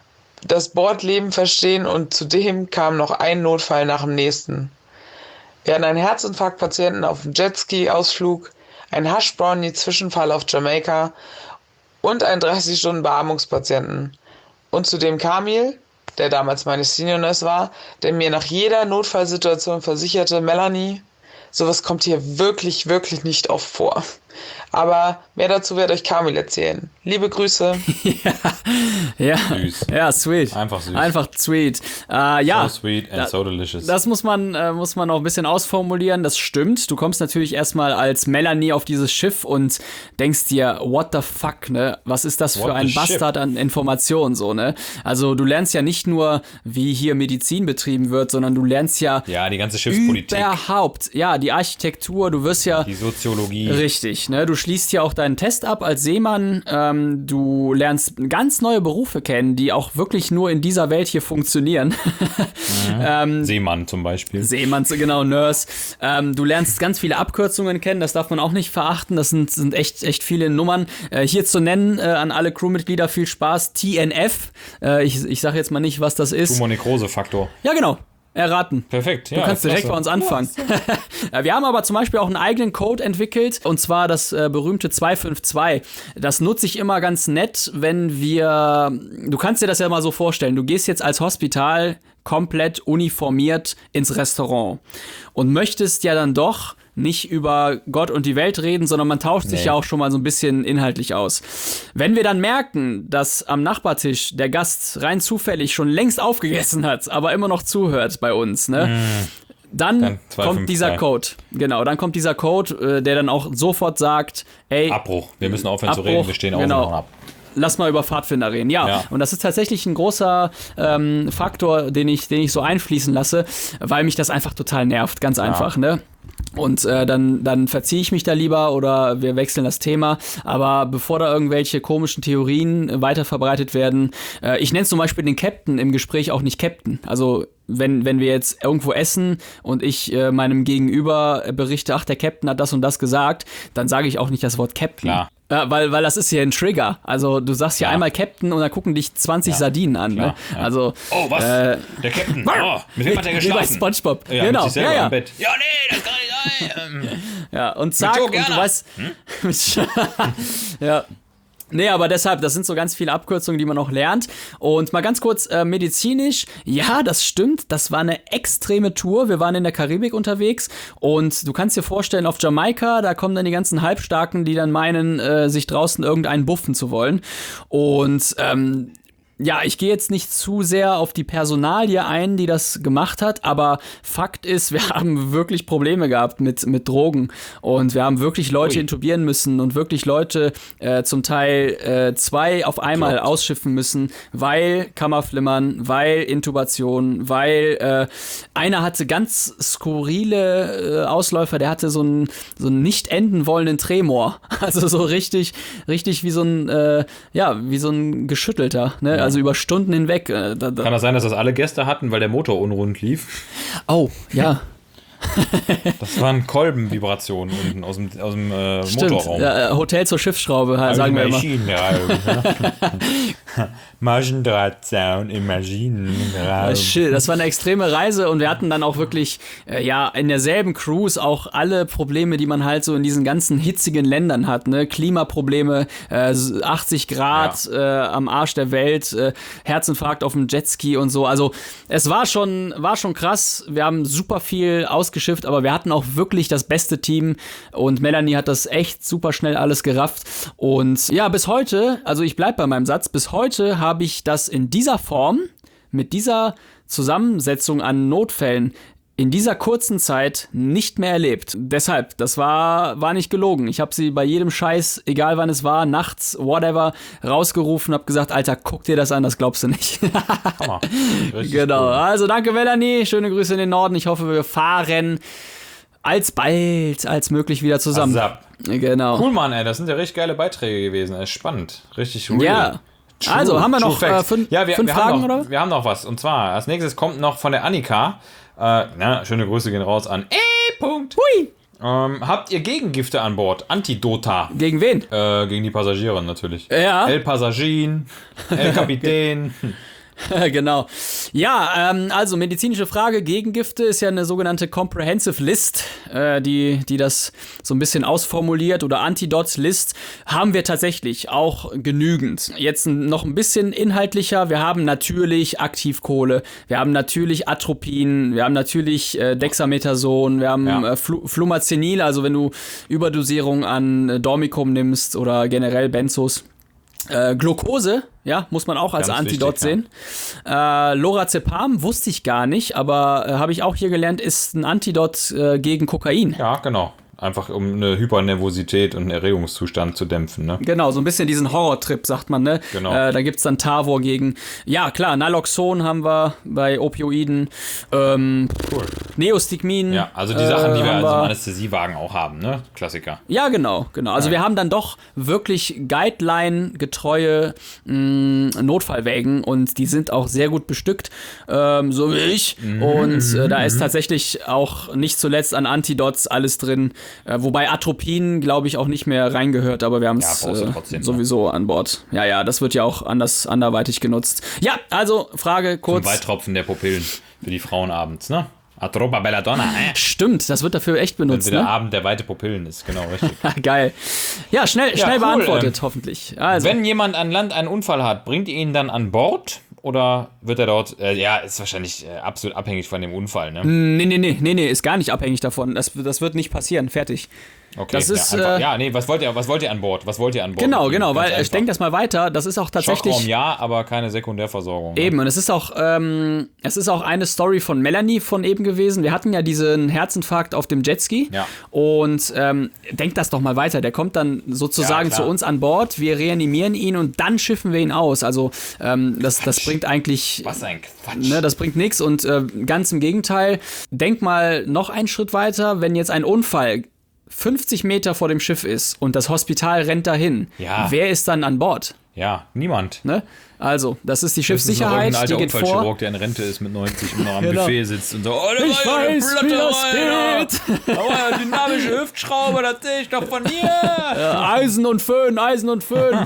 das Bordleben verstehen und zudem kam noch ein Notfall nach dem nächsten. Wir hatten einen Herzinfarktpatienten auf dem Jetski-Ausflug, einen Hash-Brownie-Zwischenfall auf Jamaika und einen dreißig Stunden Beatmungspatienten. Und zudem Kamil, der damals meine Senior Nurse war, der mir nach jeder Notfallsituation versicherte, Melanie, sowas kommt hier wirklich, wirklich nicht oft vor. Aber mehr dazu wird euch Kamil erzählen. Liebe Grüße.
ja, ja,
Süß.
ja, sweet.
Einfach süß.
Einfach sweet. Äh, ja,
So sweet and so delicious.
Das muss man, äh, muss man auch ein bisschen ausformulieren. Das stimmt. Du kommst natürlich erstmal als Melanie auf dieses Schiff und denkst dir, what the fuck, ne? Was ist das
What
für ein
the
Bastard an Informationen, so, ne? Also du lernst ja nicht nur, wie hier Medizin betrieben wird, sondern du lernst ja
ja, die ganze Schiffspolitik.
Überhaupt, ja, die Architektur, du wirst ja...
Die Soziologie.
Richtig, ne? Du schließt ja auch deinen Test ab als Seemann. Ähm, du lernst ganz neue Berufe kennen, die auch wirklich nur in dieser Welt hier funktionieren.
Mhm.
ähm,
Seemann zum Beispiel.
Seemann, genau, Nurse. Ähm, du lernst ganz viele Abkürzungen kennen, das darf man auch nicht verachten. Das sind, sind echt, echt viele Nummern. Äh, hier zu nennen äh, an alle Crewmitglieder viel Spaß. T N F. Äh, ich ich sage jetzt mal nicht, was das ist.
Tumornekrose-Faktor.
Ja, genau. Erraten.
Perfekt, ja.
Du kannst direkt
klasse.
bei uns anfangen. Wir haben aber zum Beispiel auch einen eigenen Code entwickelt, und zwar das äh, berühmte zwei fünf zwei. Das nutze ich immer ganz nett, wenn wir... Du kannst dir das ja mal so vorstellen. Du gehst jetzt als Hospital komplett uniformiert ins Restaurant und möchtest ja dann doch nicht über Gott und die Welt reden, sondern man tauscht sich
Nee.
ja auch schon mal so ein bisschen inhaltlich aus. Wenn wir dann merken, dass am Nachbartisch der Gast rein zufällig schon längst aufgegessen hat, aber immer noch zuhört bei uns, ne? Mm. Dann,
Dann zwei
kommt
fünf
dieser
zwei.
Code. Genau, dann kommt dieser Code, äh, der dann auch sofort sagt, ey,
Abbruch. Wir müssen aufhören zu
Abbruch,
reden. Wir stehen auf
genau.
und machen ab.
Lass mal über Pfadfinder reden. Ja,
Ja.
und das ist tatsächlich ein großer ähm, Faktor, den ich, den ich so einfließen lasse, weil mich das einfach total nervt, ganz einfach, ne? Und äh, dann, dann verziehe ich mich da lieber oder wir wechseln das Thema. Aber bevor da irgendwelche komischen Theorien äh, weiter verbreitet werden, äh, ich nenne zum Beispiel den Captain im Gespräch auch nicht Captain. Also wenn, wenn wir jetzt irgendwo essen und ich äh, meinem Gegenüber berichte, ach, der Captain hat das und das gesagt, dann sage ich auch nicht das Wort Captain.
Klar.
Ja, weil, weil das ist hier ein Trigger. Also du sagst ja
Ja.
einmal Captain und dann gucken dich zwanzig
Ja.
Sardinen an. Ne?
Klar, ja.
Also,
Oh, was?
Äh,
Der Captain. Oh, mit wem hat er
wie bei
geschlafen?
SpongeBob.
Ja,
genau.
mit sich selber
ja, ja.
im Bett. Ja, nee, das kann nicht sein. Ähm,
Ja, und zack,
Joe
und du
Gerner.
weißt. ja. Nee, aber deshalb, das sind so ganz viele Abkürzungen, die man auch lernt. Und mal ganz kurz äh, medizinisch, ja, das stimmt, das war eine extreme Tour. Wir waren in der Karibik unterwegs und du kannst dir vorstellen, auf Jamaika, da kommen dann die ganzen Halbstarken, die dann meinen, äh, sich draußen irgendeinen buffen zu wollen. Und ähm, ja, ich gehe jetzt nicht zu sehr auf die Personalie ein, die das gemacht hat, aber Fakt ist, wir haben wirklich Probleme gehabt mit, mit Drogen und wir haben wirklich Leute
Ui.
intubieren müssen und wirklich Leute äh, zum Teil äh, zwei auf einmal
Kloppt.
ausschiffen müssen, weil Kammerflimmern, weil Intubation, weil äh, einer hatte ganz skurrile äh, Ausläufer, der hatte so einen so einen nicht enden wollenden Tremor, also so richtig, richtig wie so ein, äh, ja, wie so ein geschüttelter, ne? Also über Stunden hinweg. Äh, da, da.
Kann das sein, dass das alle Gäste hatten, weil der Motor unrund lief?
Oh, ja.
Das waren Kolbenvibrationen unten aus dem, aus dem äh,
Stimmt.
Motorraum.
Ja, äh, Hotel zur Schiffsschraube, halt, sagen wir immer.
Maschendrahtzaun im Maschinenraum.
Shit, das war eine extreme Reise und wir hatten dann auch wirklich, äh, ja, in derselben Cruise auch alle Probleme, die man halt so in diesen ganzen hitzigen Ländern hat, ne? Klimaprobleme, äh, achtzig Grad äh, am Arsch der Welt, äh, Herzinfarkt auf dem Jetski und so. Also es war schon, war schon krass. Wir haben super viel ausgeprobiert ausgeschifft, aber wir hatten auch wirklich das beste Team und Melanie hat das echt super schnell alles gerafft. Und ja, bis heute, also ich bleib bei meinem Satz, bis heute habe ich das in dieser Form, mit dieser Zusammensetzung an Notfällen, in dieser kurzen Zeit nicht mehr erlebt. Deshalb, das war, war nicht gelogen. Ich habe sie bei jedem Scheiß, egal wann es war, nachts, whatever, rausgerufen, habe gesagt, Alter, guck dir das an, das glaubst du nicht. Genau, cool. Also danke Melanie, schöne Grüße in den Norden. Ich hoffe, wir fahren alsbald als möglich wieder zusammen.
Also,
genau.
Cool, Mann, ey, das sind ja richtig geile Beiträge gewesen. Das ist spannend, richtig real.
Ja.
True,
also, haben wir noch äh, fünf,
ja, wir,
fünf
wir
Fragen,
haben noch,
oder?
Wir haben noch was. Und zwar, als nächstes kommt noch von der Annika. Äh, na, schöne Grüße gehen raus an E. Punkt. Hui. Ähm, habt ihr Gegengifte an Bord? Antidota.
Gegen wen?
Äh, gegen die Passagiere natürlich.
Ja.
El Passagin, El Kapitän.
Genau. Ja, ähm, also medizinische Frage. Gegengifte ist ja eine sogenannte Comprehensive List, äh, die, die das so ein bisschen ausformuliert, oder Antidots List. Haben wir tatsächlich auch genügend. Jetzt noch ein bisschen inhaltlicher. Wir haben natürlich Aktivkohle, wir haben natürlich Atropin, wir haben natürlich äh, Dexamethason, wir haben
Ja.
äh, Flu- Flumazenil, also wenn du Überdosierung an äh, Dormicum nimmst oder generell Benzos. Äh, Glucose, ja, muss man auch als
Ganz
Antidot
wichtig,
sehen. Äh, Lorazepam wusste ich gar nicht, aber äh, habe ich auch hier gelernt, ist ein Antidot äh, gegen Kokain.
Ja, genau. Einfach um eine Hypernervosität und einen Erregungszustand zu dämpfen, ne?
Genau, so ein bisschen diesen Horrortrip, sagt man, ne?
Genau.
Äh, da gibt's dann Tavor gegen, ja klar, Naloxon haben wir bei Opioiden, ähm,
Cool.
Neostigmin.
Ja, also die Sachen, die
äh,
wir
haben
also im Anästhesiewagen auch haben, ne? Klassiker.
Ja, genau, genau. Also
Ja.
wir haben dann doch wirklich Guideline-getreue mh, Notfallwägen und die sind auch sehr gut bestückt, ähm, so wie ich.
Mhm.
Und äh, da ist tatsächlich auch nicht zuletzt an Antidots alles drin, äh, wobei Atropin, glaube ich, auch nicht mehr reingehört, aber wir haben es
Ja, brauchst du
äh,
trotzdem, ne?
sowieso an Bord. Ja, ja, das wird ja auch anders, anderweitig genutzt. Ja, also Frage
Zum
kurz.
Beitropfen der Pupillen für die Frauen abends, ne? Atropa Belladonna, äh?
Stimmt, das wird dafür echt
Wenn
benutzt,
wieder
ne?
Abend der weite Pupillen ist, genau, richtig.
Geil. Ja, schnell,
Ja,
schnell
cool,
beantwortet,
ähm,
hoffentlich. Also.
Wenn jemand an Land einen Unfall hat, bringt ihr ihn dann an Bord? Oder wird er dort, äh, ja, ist wahrscheinlich äh, absolut abhängig von dem Unfall, ne?
Nee, nee, nee, nee, nee, ist gar nicht abhängig davon. Das, das wird nicht passieren. Fertig.
Okay,
das ist,
ja, einfach,
äh,
ja, nee, was wollt ihr, was wollt ihr an Bord? Was wollt ihr an Bord?
Genau,
mitnehmen?
genau,
Ganz
weil ich
einfach.
denke das mal weiter. Das ist auch tatsächlich.
Schockraum ja, aber keine Sekundärversorgung. Ne?
Eben, und es ist auch, ähm, es ist auch eine Story von Melanie von eben gewesen. Wir hatten ja diesen Herzinfarkt auf dem Jetski.
Ja.
Und ähm, denkt das doch mal weiter. Der kommt dann sozusagen
Ja, klar.
zu uns an Bord. Wir reanimieren ihn und dann schiffen wir ihn aus. Also ähm, das, das bringt eigentlich.
Was ein Quatsch.
Ne, das bringt nichts und äh, ganz im Gegenteil. Denk mal noch einen Schritt weiter, wenn jetzt ein Unfall fünfzig Meter vor dem Schiff ist und das Hospital rennt dahin.
Ja.
Wer ist dann an Bord?
Ja, niemand.
Ne? Also, das ist die
Das ist noch
Schiffssicherheit,
irgendein alter
die geht vor.
Unfallchirurg, der in Rente ist mit neunzig und noch am
Genau.
Buffet sitzt und so, oh, da
Ich
war ja eine
weiß,
Platte
wie das
rein,
geht.
da war ja dynamische Hüftschraube, das sehe ich doch von hier.
Äh, Eisen und Föhn, Eisen und Föhn.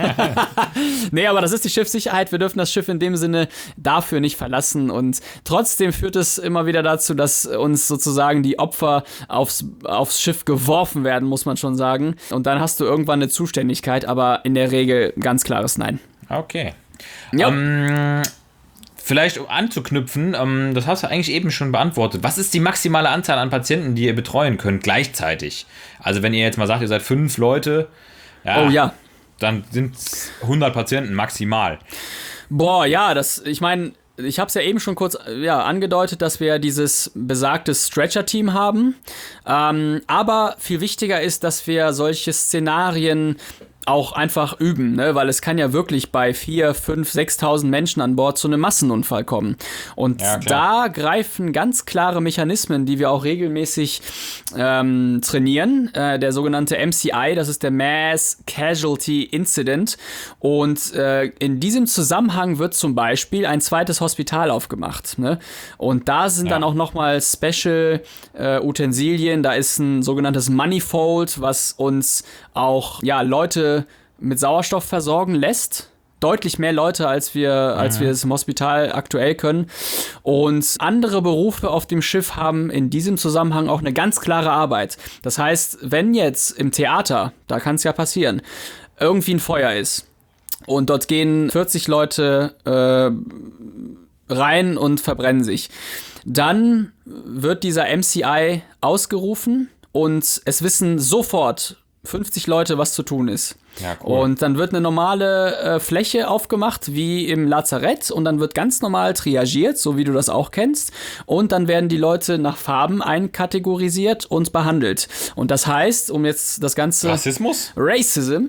Nee, aber das ist die Schiffssicherheit. Wir dürfen das Schiff in dem Sinne dafür nicht verlassen. Und trotzdem führt es immer wieder dazu, dass uns sozusagen die Opfer aufs, aufs Schiff geworfen werden, muss man schon sagen. Und dann hast du irgendwann eine Zuständigkeit, aber in der Regel ganz klares Nein.
Okay.
Ja.
Ähm, vielleicht um anzuknüpfen, ähm, das hast du eigentlich eben schon beantwortet. Was ist die maximale Anzahl an Patienten, die ihr betreuen könnt gleichzeitig? Also wenn ihr jetzt mal sagt, ihr seid fünf Leute, ja,
Oh ja.
dann sind es hundert Patienten maximal.
Boah, ja, das, ich meine, ich habe es ja eben schon kurz ja, angedeutet, dass wir dieses besagte Stretcher-Team haben. Ähm, aber viel wichtiger ist, dass wir solche Szenarien auch einfach üben, ne? Weil es kann ja wirklich bei vier, fünf, sechstausend Menschen an Bord zu einem Massenunfall kommen. Und
Ja, klar.
da greifen ganz klare Mechanismen, die wir auch regelmäßig ähm, trainieren. Äh, der sogenannte M C I, das ist der Mass Casualty Incident. Und äh, in diesem Zusammenhang wird zum Beispiel ein zweites Hospital aufgemacht. Ne? Und da sind
Ja.
dann auch nochmal Special äh, Utensilien. Da ist ein sogenanntes Manifold, was uns auch ja, Leute mit Sauerstoff versorgen lässt. Deutlich mehr Leute, als wir, als wir es im Hospital aktuell können. Und andere Berufe auf dem Schiff haben in diesem Zusammenhang auch eine ganz klare Arbeit. Das heißt, wenn jetzt im Theater, da kann es ja passieren, irgendwie ein Feuer ist und dort gehen vierzig Leute äh, rein und verbrennen sich. Dann wird dieser M C I ausgerufen und es wissen sofort fünfzig Leute, was zu tun ist.
Ja, cool.
Und dann wird eine normale äh, Fläche aufgemacht, wie im Lazarett, und dann wird ganz normal triagiert, so wie du das auch kennst. Und dann werden die Leute nach Farben einkategorisiert und behandelt. Und das heißt, um jetzt das Ganze...
Rassismus?
Racism.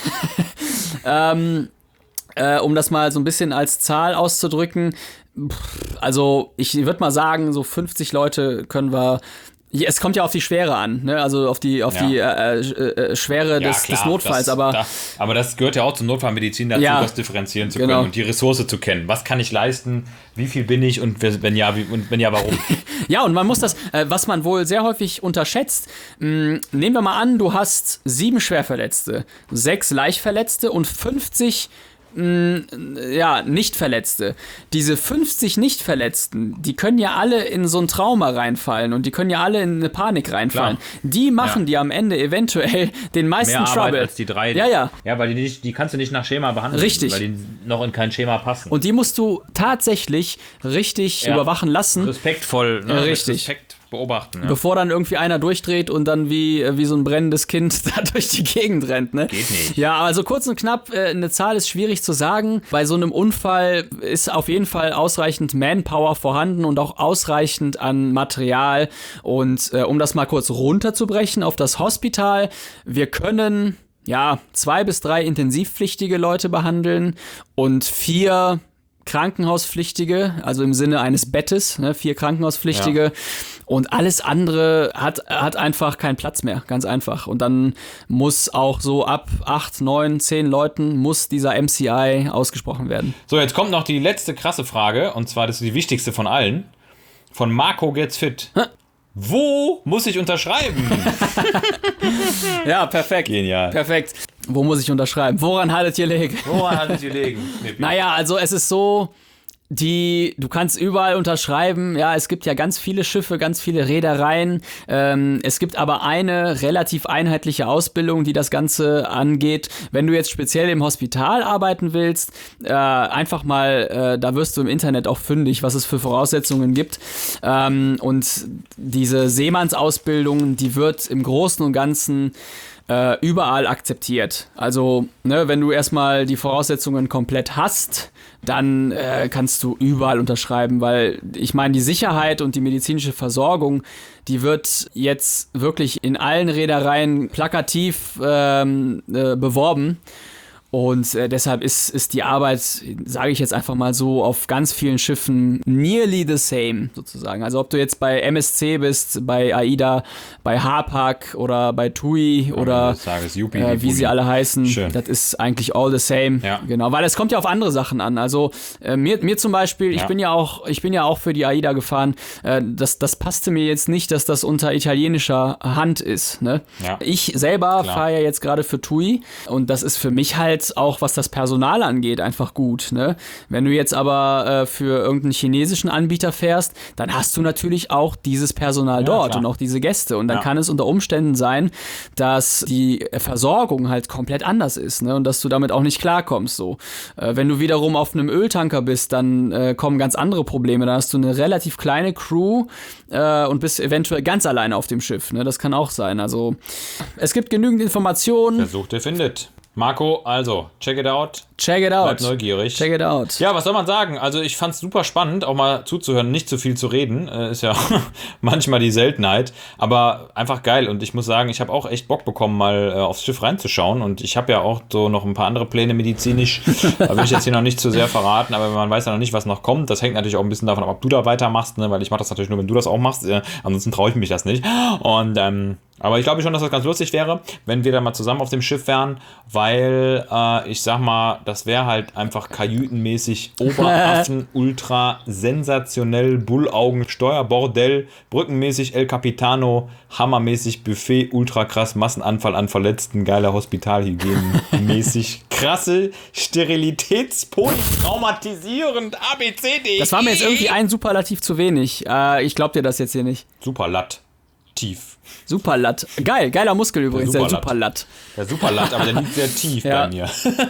ähm, äh, um das mal so ein bisschen als Zahl auszudrücken. Also ich würde mal sagen, so fünfzig Leute können wir... Es kommt ja auf die Schwere an, ne? Also auf die, auf
Ja.
die äh, äh, Schwere
Ja,
des,
klar,
des Notfalls.
das,
aber,
da, aber das gehört ja auch zur Notfallmedizin dazu,
Ja,
das differenzieren zu
genau.
können und die Ressource zu kennen. Was kann ich leisten? Wie viel bin ich? Und wenn ja, wie, und wenn ja, warum?
ja, und man muss das, äh, was man wohl sehr häufig unterschätzt, mh, nehmen wir mal an, du hast sieben Schwerverletzte, sechs Leichtverletzte und fünfzig ja, Nicht-Verletzte. Diese fünfzig Nicht-Verletzten, die können ja alle in so ein Trauma reinfallen und die können ja alle in eine Panik reinfallen.
Klar.
Die machen
Ja.
dir am Ende eventuell den meisten
Mehr Arbeit
Trouble.
als die drei.
Ja, ja.
Ja, weil die, nicht, die kannst du nicht nach Schema behandeln.
Richtig.
Weil die noch in kein Schema passen.
Und die musst du tatsächlich richtig
Ja.
überwachen lassen.
respektvoll, ne?
Ja,
Mit
richtig.
Respekt beobachten. Ja.
Bevor dann irgendwie einer durchdreht und dann wie, wie so ein brennendes Kind da durch die Gegend rennt, ne?
Geht nicht.
Ja, also kurz und knapp, äh, eine Zahl ist schwierig zu sagen. Bei so einem Unfall ist auf jeden Fall ausreichend Manpower vorhanden und auch ausreichend an Material. Und äh, um das mal kurz runterzubrechen auf das Hospital, wir können ja zwei bis drei intensivpflichtige Leute behandeln und vier Krankenhauspflichtige, also im Sinne eines Bettes, ne, vier Krankenhauspflichtige. Ja. Und alles andere hat, hat einfach keinen Platz mehr, ganz einfach. Und dann muss auch so ab acht, neun, zehn Leuten muss dieser M C I ausgesprochen werden.
So, jetzt kommt noch die letzte krasse Frage, und zwar, das ist die wichtigste von allen. Von Marco Gets Fit.
Hä?
Wo muss ich unterschreiben?
Ja, perfekt.
Genial.
Perfekt. Wo muss ich unterschreiben? Woran haltet ihr legen?
Woran hat es gelegen?
Naja, also es ist so, die, du kannst überall unterschreiben, ja, es gibt ja ganz viele Schiffe, ganz viele Reedereien, ähm, es gibt aber eine relativ einheitliche Ausbildung, die das Ganze angeht. Wenn du jetzt speziell im Hospital arbeiten willst, äh, einfach mal, äh, da wirst du im Internet auch fündig, was es für Voraussetzungen gibt, ähm, und diese Seemannsausbildung, die wird im Großen und Ganzen äh, überall akzeptiert. Also, ne, wenn du erstmal die Voraussetzungen komplett hast, dann äh, kannst du überall unterschreiben, weil ich meine, die Sicherheit und die medizinische Versorgung, die wird jetzt wirklich in allen Reedereien plakativ ähm, äh, beworben. Und äh, deshalb ist, ist die Arbeit, sage ich jetzt einfach mal so, auf ganz vielen Schiffen nearly the same, sozusagen. Also ob du jetzt bei M S C bist, bei AIDA, bei Hapag oder bei TUI oder
Tages, Juppie,
äh, wie sie alle heißen,
Schön.
das ist eigentlich all the same.
Ja.
Genau, weil es kommt ja auf andere Sachen an. Also äh, mir, mir zum Beispiel,
Ja.
ich bin ja auch, ich bin ja auch für die AIDA gefahren. Äh, das, das passte mir jetzt nicht, dass das unter italienischer Hand ist. Ne?
Ja.
Ich selber
Klar.
fahre ja jetzt gerade für TUI und das ist für mich halt auch, was das Personal angeht, einfach gut. Ne? Wenn du jetzt aber äh, für irgendeinen chinesischen Anbieter fährst, dann hast du natürlich auch dieses Personal dort
klar.
und auch diese Gäste. Und dann
Ja.
kann es unter Umständen sein, dass die Versorgung halt komplett anders ist, ne? Und dass du damit auch nicht klarkommst. So. Äh, wenn du wiederum auf einem Öltanker bist, dann äh, kommen ganz andere Probleme. Dann hast du eine relativ kleine Crew äh, und bist eventuell ganz alleine auf dem Schiff. Ne? Das kann auch sein. Also es gibt genügend Informationen.
Wer sucht, der findet. Marco, also, check it out.
Check it out.
Bleib neugierig.
Check it out.
Ja, was soll man sagen? Also ich fand's super spannend, auch mal zuzuhören, nicht zu viel zu reden. Äh, ist ja manchmal die Seltenheit, aber einfach geil. Und ich muss sagen, ich habe auch echt Bock bekommen, mal äh, aufs Schiff reinzuschauen. Und ich habe ja auch so noch ein paar andere Pläne medizinisch. Da will ich jetzt hier noch nicht zu sehr verraten, aber man weiß ja noch nicht, was noch kommt. Das hängt natürlich auch ein bisschen davon ab, ob du da weitermachst, ne? Weil ich mache das natürlich nur, wenn du das auch machst. Äh, ansonsten traue ich mich das nicht. Und ähm, aber ich glaube schon, dass das ganz lustig wäre, wenn wir da mal zusammen auf dem Schiff wären, weil äh, ich sag mal, das wäre halt einfach kajütenmäßig Oberaffen, ultra sensationell, Bullaugen, Steuerbordell, brückenmäßig El Capitano, hammermäßig Buffet, ultra krass, Massenanfall an Verletzten, geiler Hospitalhygienen-mäßig, krasse Sterilitätspolytraumatisierend, A B C D.
Das war mir jetzt irgendwie ein Superlativ zu wenig. Äh, ich glaub dir das jetzt hier nicht.
Super Latt. Tief.
Superlatt. Geil, geiler Muskel übrigens, der Superlatt.
Der Superlatt, aber der liegt sehr tief
ja.
bei mir.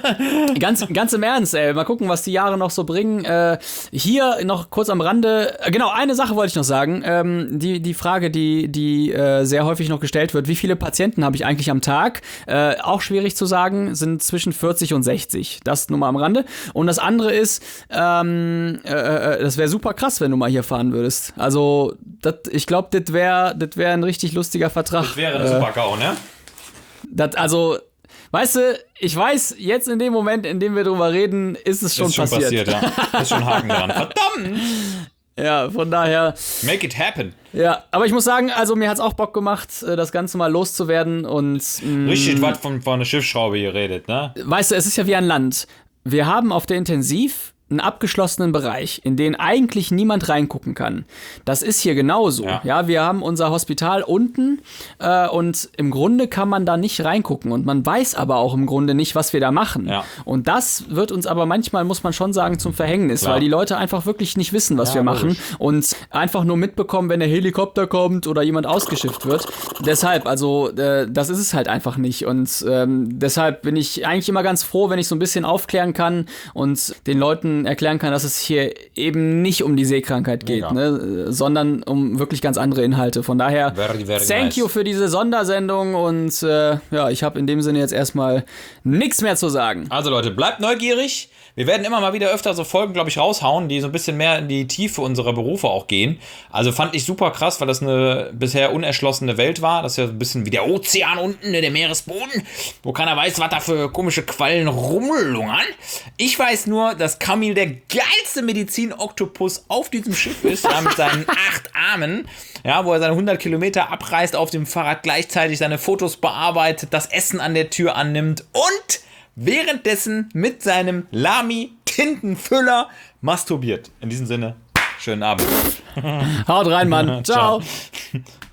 Ganz, ganz im Ernst, ey. Mal gucken, was die Jahre noch so bringen. Äh, hier noch kurz am Rande. Äh, genau, eine Sache wollte ich noch sagen. Ähm, die, die Frage, die, die äh, sehr häufig noch gestellt wird, wie viele Patienten habe ich eigentlich am Tag? Äh, auch schwierig zu sagen, sind zwischen vierzig und sechzig. Das nur mal am Rande. Und das andere ist, ähm, äh, das wäre super krass, wenn du mal hier fahren würdest. Also, dat, ich glaube, das wäre das wär ein richtig lustiger Vertrag.
Das wäre ein super GAU, ne?
Das, also, weißt du, ich weiß, jetzt in dem Moment, in dem wir drüber reden, ist es schon,
ist schon
passiert.
passiert. Ja. Ist schon Haken dran. Verdammt!
Ja, von daher.
Make it happen.
Ja, aber ich muss sagen, also mir hat's auch Bock gemacht, das Ganze mal loszuwerden und. Mh,
Richtig, was von, von einer Schiffsschraube hier redet, ne?
Weißt du, es ist ja wie ein Land. Wir haben auf der Intensiv einen abgeschlossenen Bereich, in den eigentlich niemand reingucken kann. Das ist hier genauso. Ja, ja wir haben unser Hospital unten äh, und im Grunde kann man da nicht reingucken und man weiß aber auch im Grunde nicht, was wir da machen. Ja. Und das wird uns aber manchmal, muss man schon sagen, zum Verhängnis, Klar. weil die Leute einfach wirklich nicht wissen, was ja, wir machen logisch. Und einfach nur mitbekommen, wenn der Helikopter kommt oder jemand ausgeschifft wird. Deshalb, also äh, das ist es halt einfach nicht und ähm, deshalb bin ich eigentlich immer ganz froh, wenn ich so ein bisschen aufklären kann und den Leuten erklären kann, dass es hier eben nicht um die Seekrankheit geht, ne, sondern um wirklich ganz andere Inhalte. Von daher, very, very thank nice. you für diese Sondersendung und äh, ja, ich habe in dem Sinne jetzt erstmal nichts mehr zu sagen.
Also Leute, bleibt neugierig. Wir werden immer mal wieder öfter so Folgen, glaube ich, raushauen, die so ein bisschen mehr in die Tiefe unserer Berufe auch gehen. Also fand ich super krass, weil das eine bisher unerschlossene Welt war. Das ist ja so ein bisschen wie der Ozean unten, der Meeresboden, wo keiner weiß, was da für komische Quallen rumlungern. Ich weiß nur, dass Kamil der geilste Medizin-Oktopus auf diesem Schiff ist, ja, mit seinen acht Armen, ja, wo er seine hundert Kilometer abreist auf dem Fahrrad, gleichzeitig seine Fotos bearbeitet, das Essen an der Tür annimmt und währenddessen mit seinem Lamy-Tintenfüller masturbiert. In diesem Sinne, schönen Abend.
Haut rein, Mann. Ciao.
Ciao.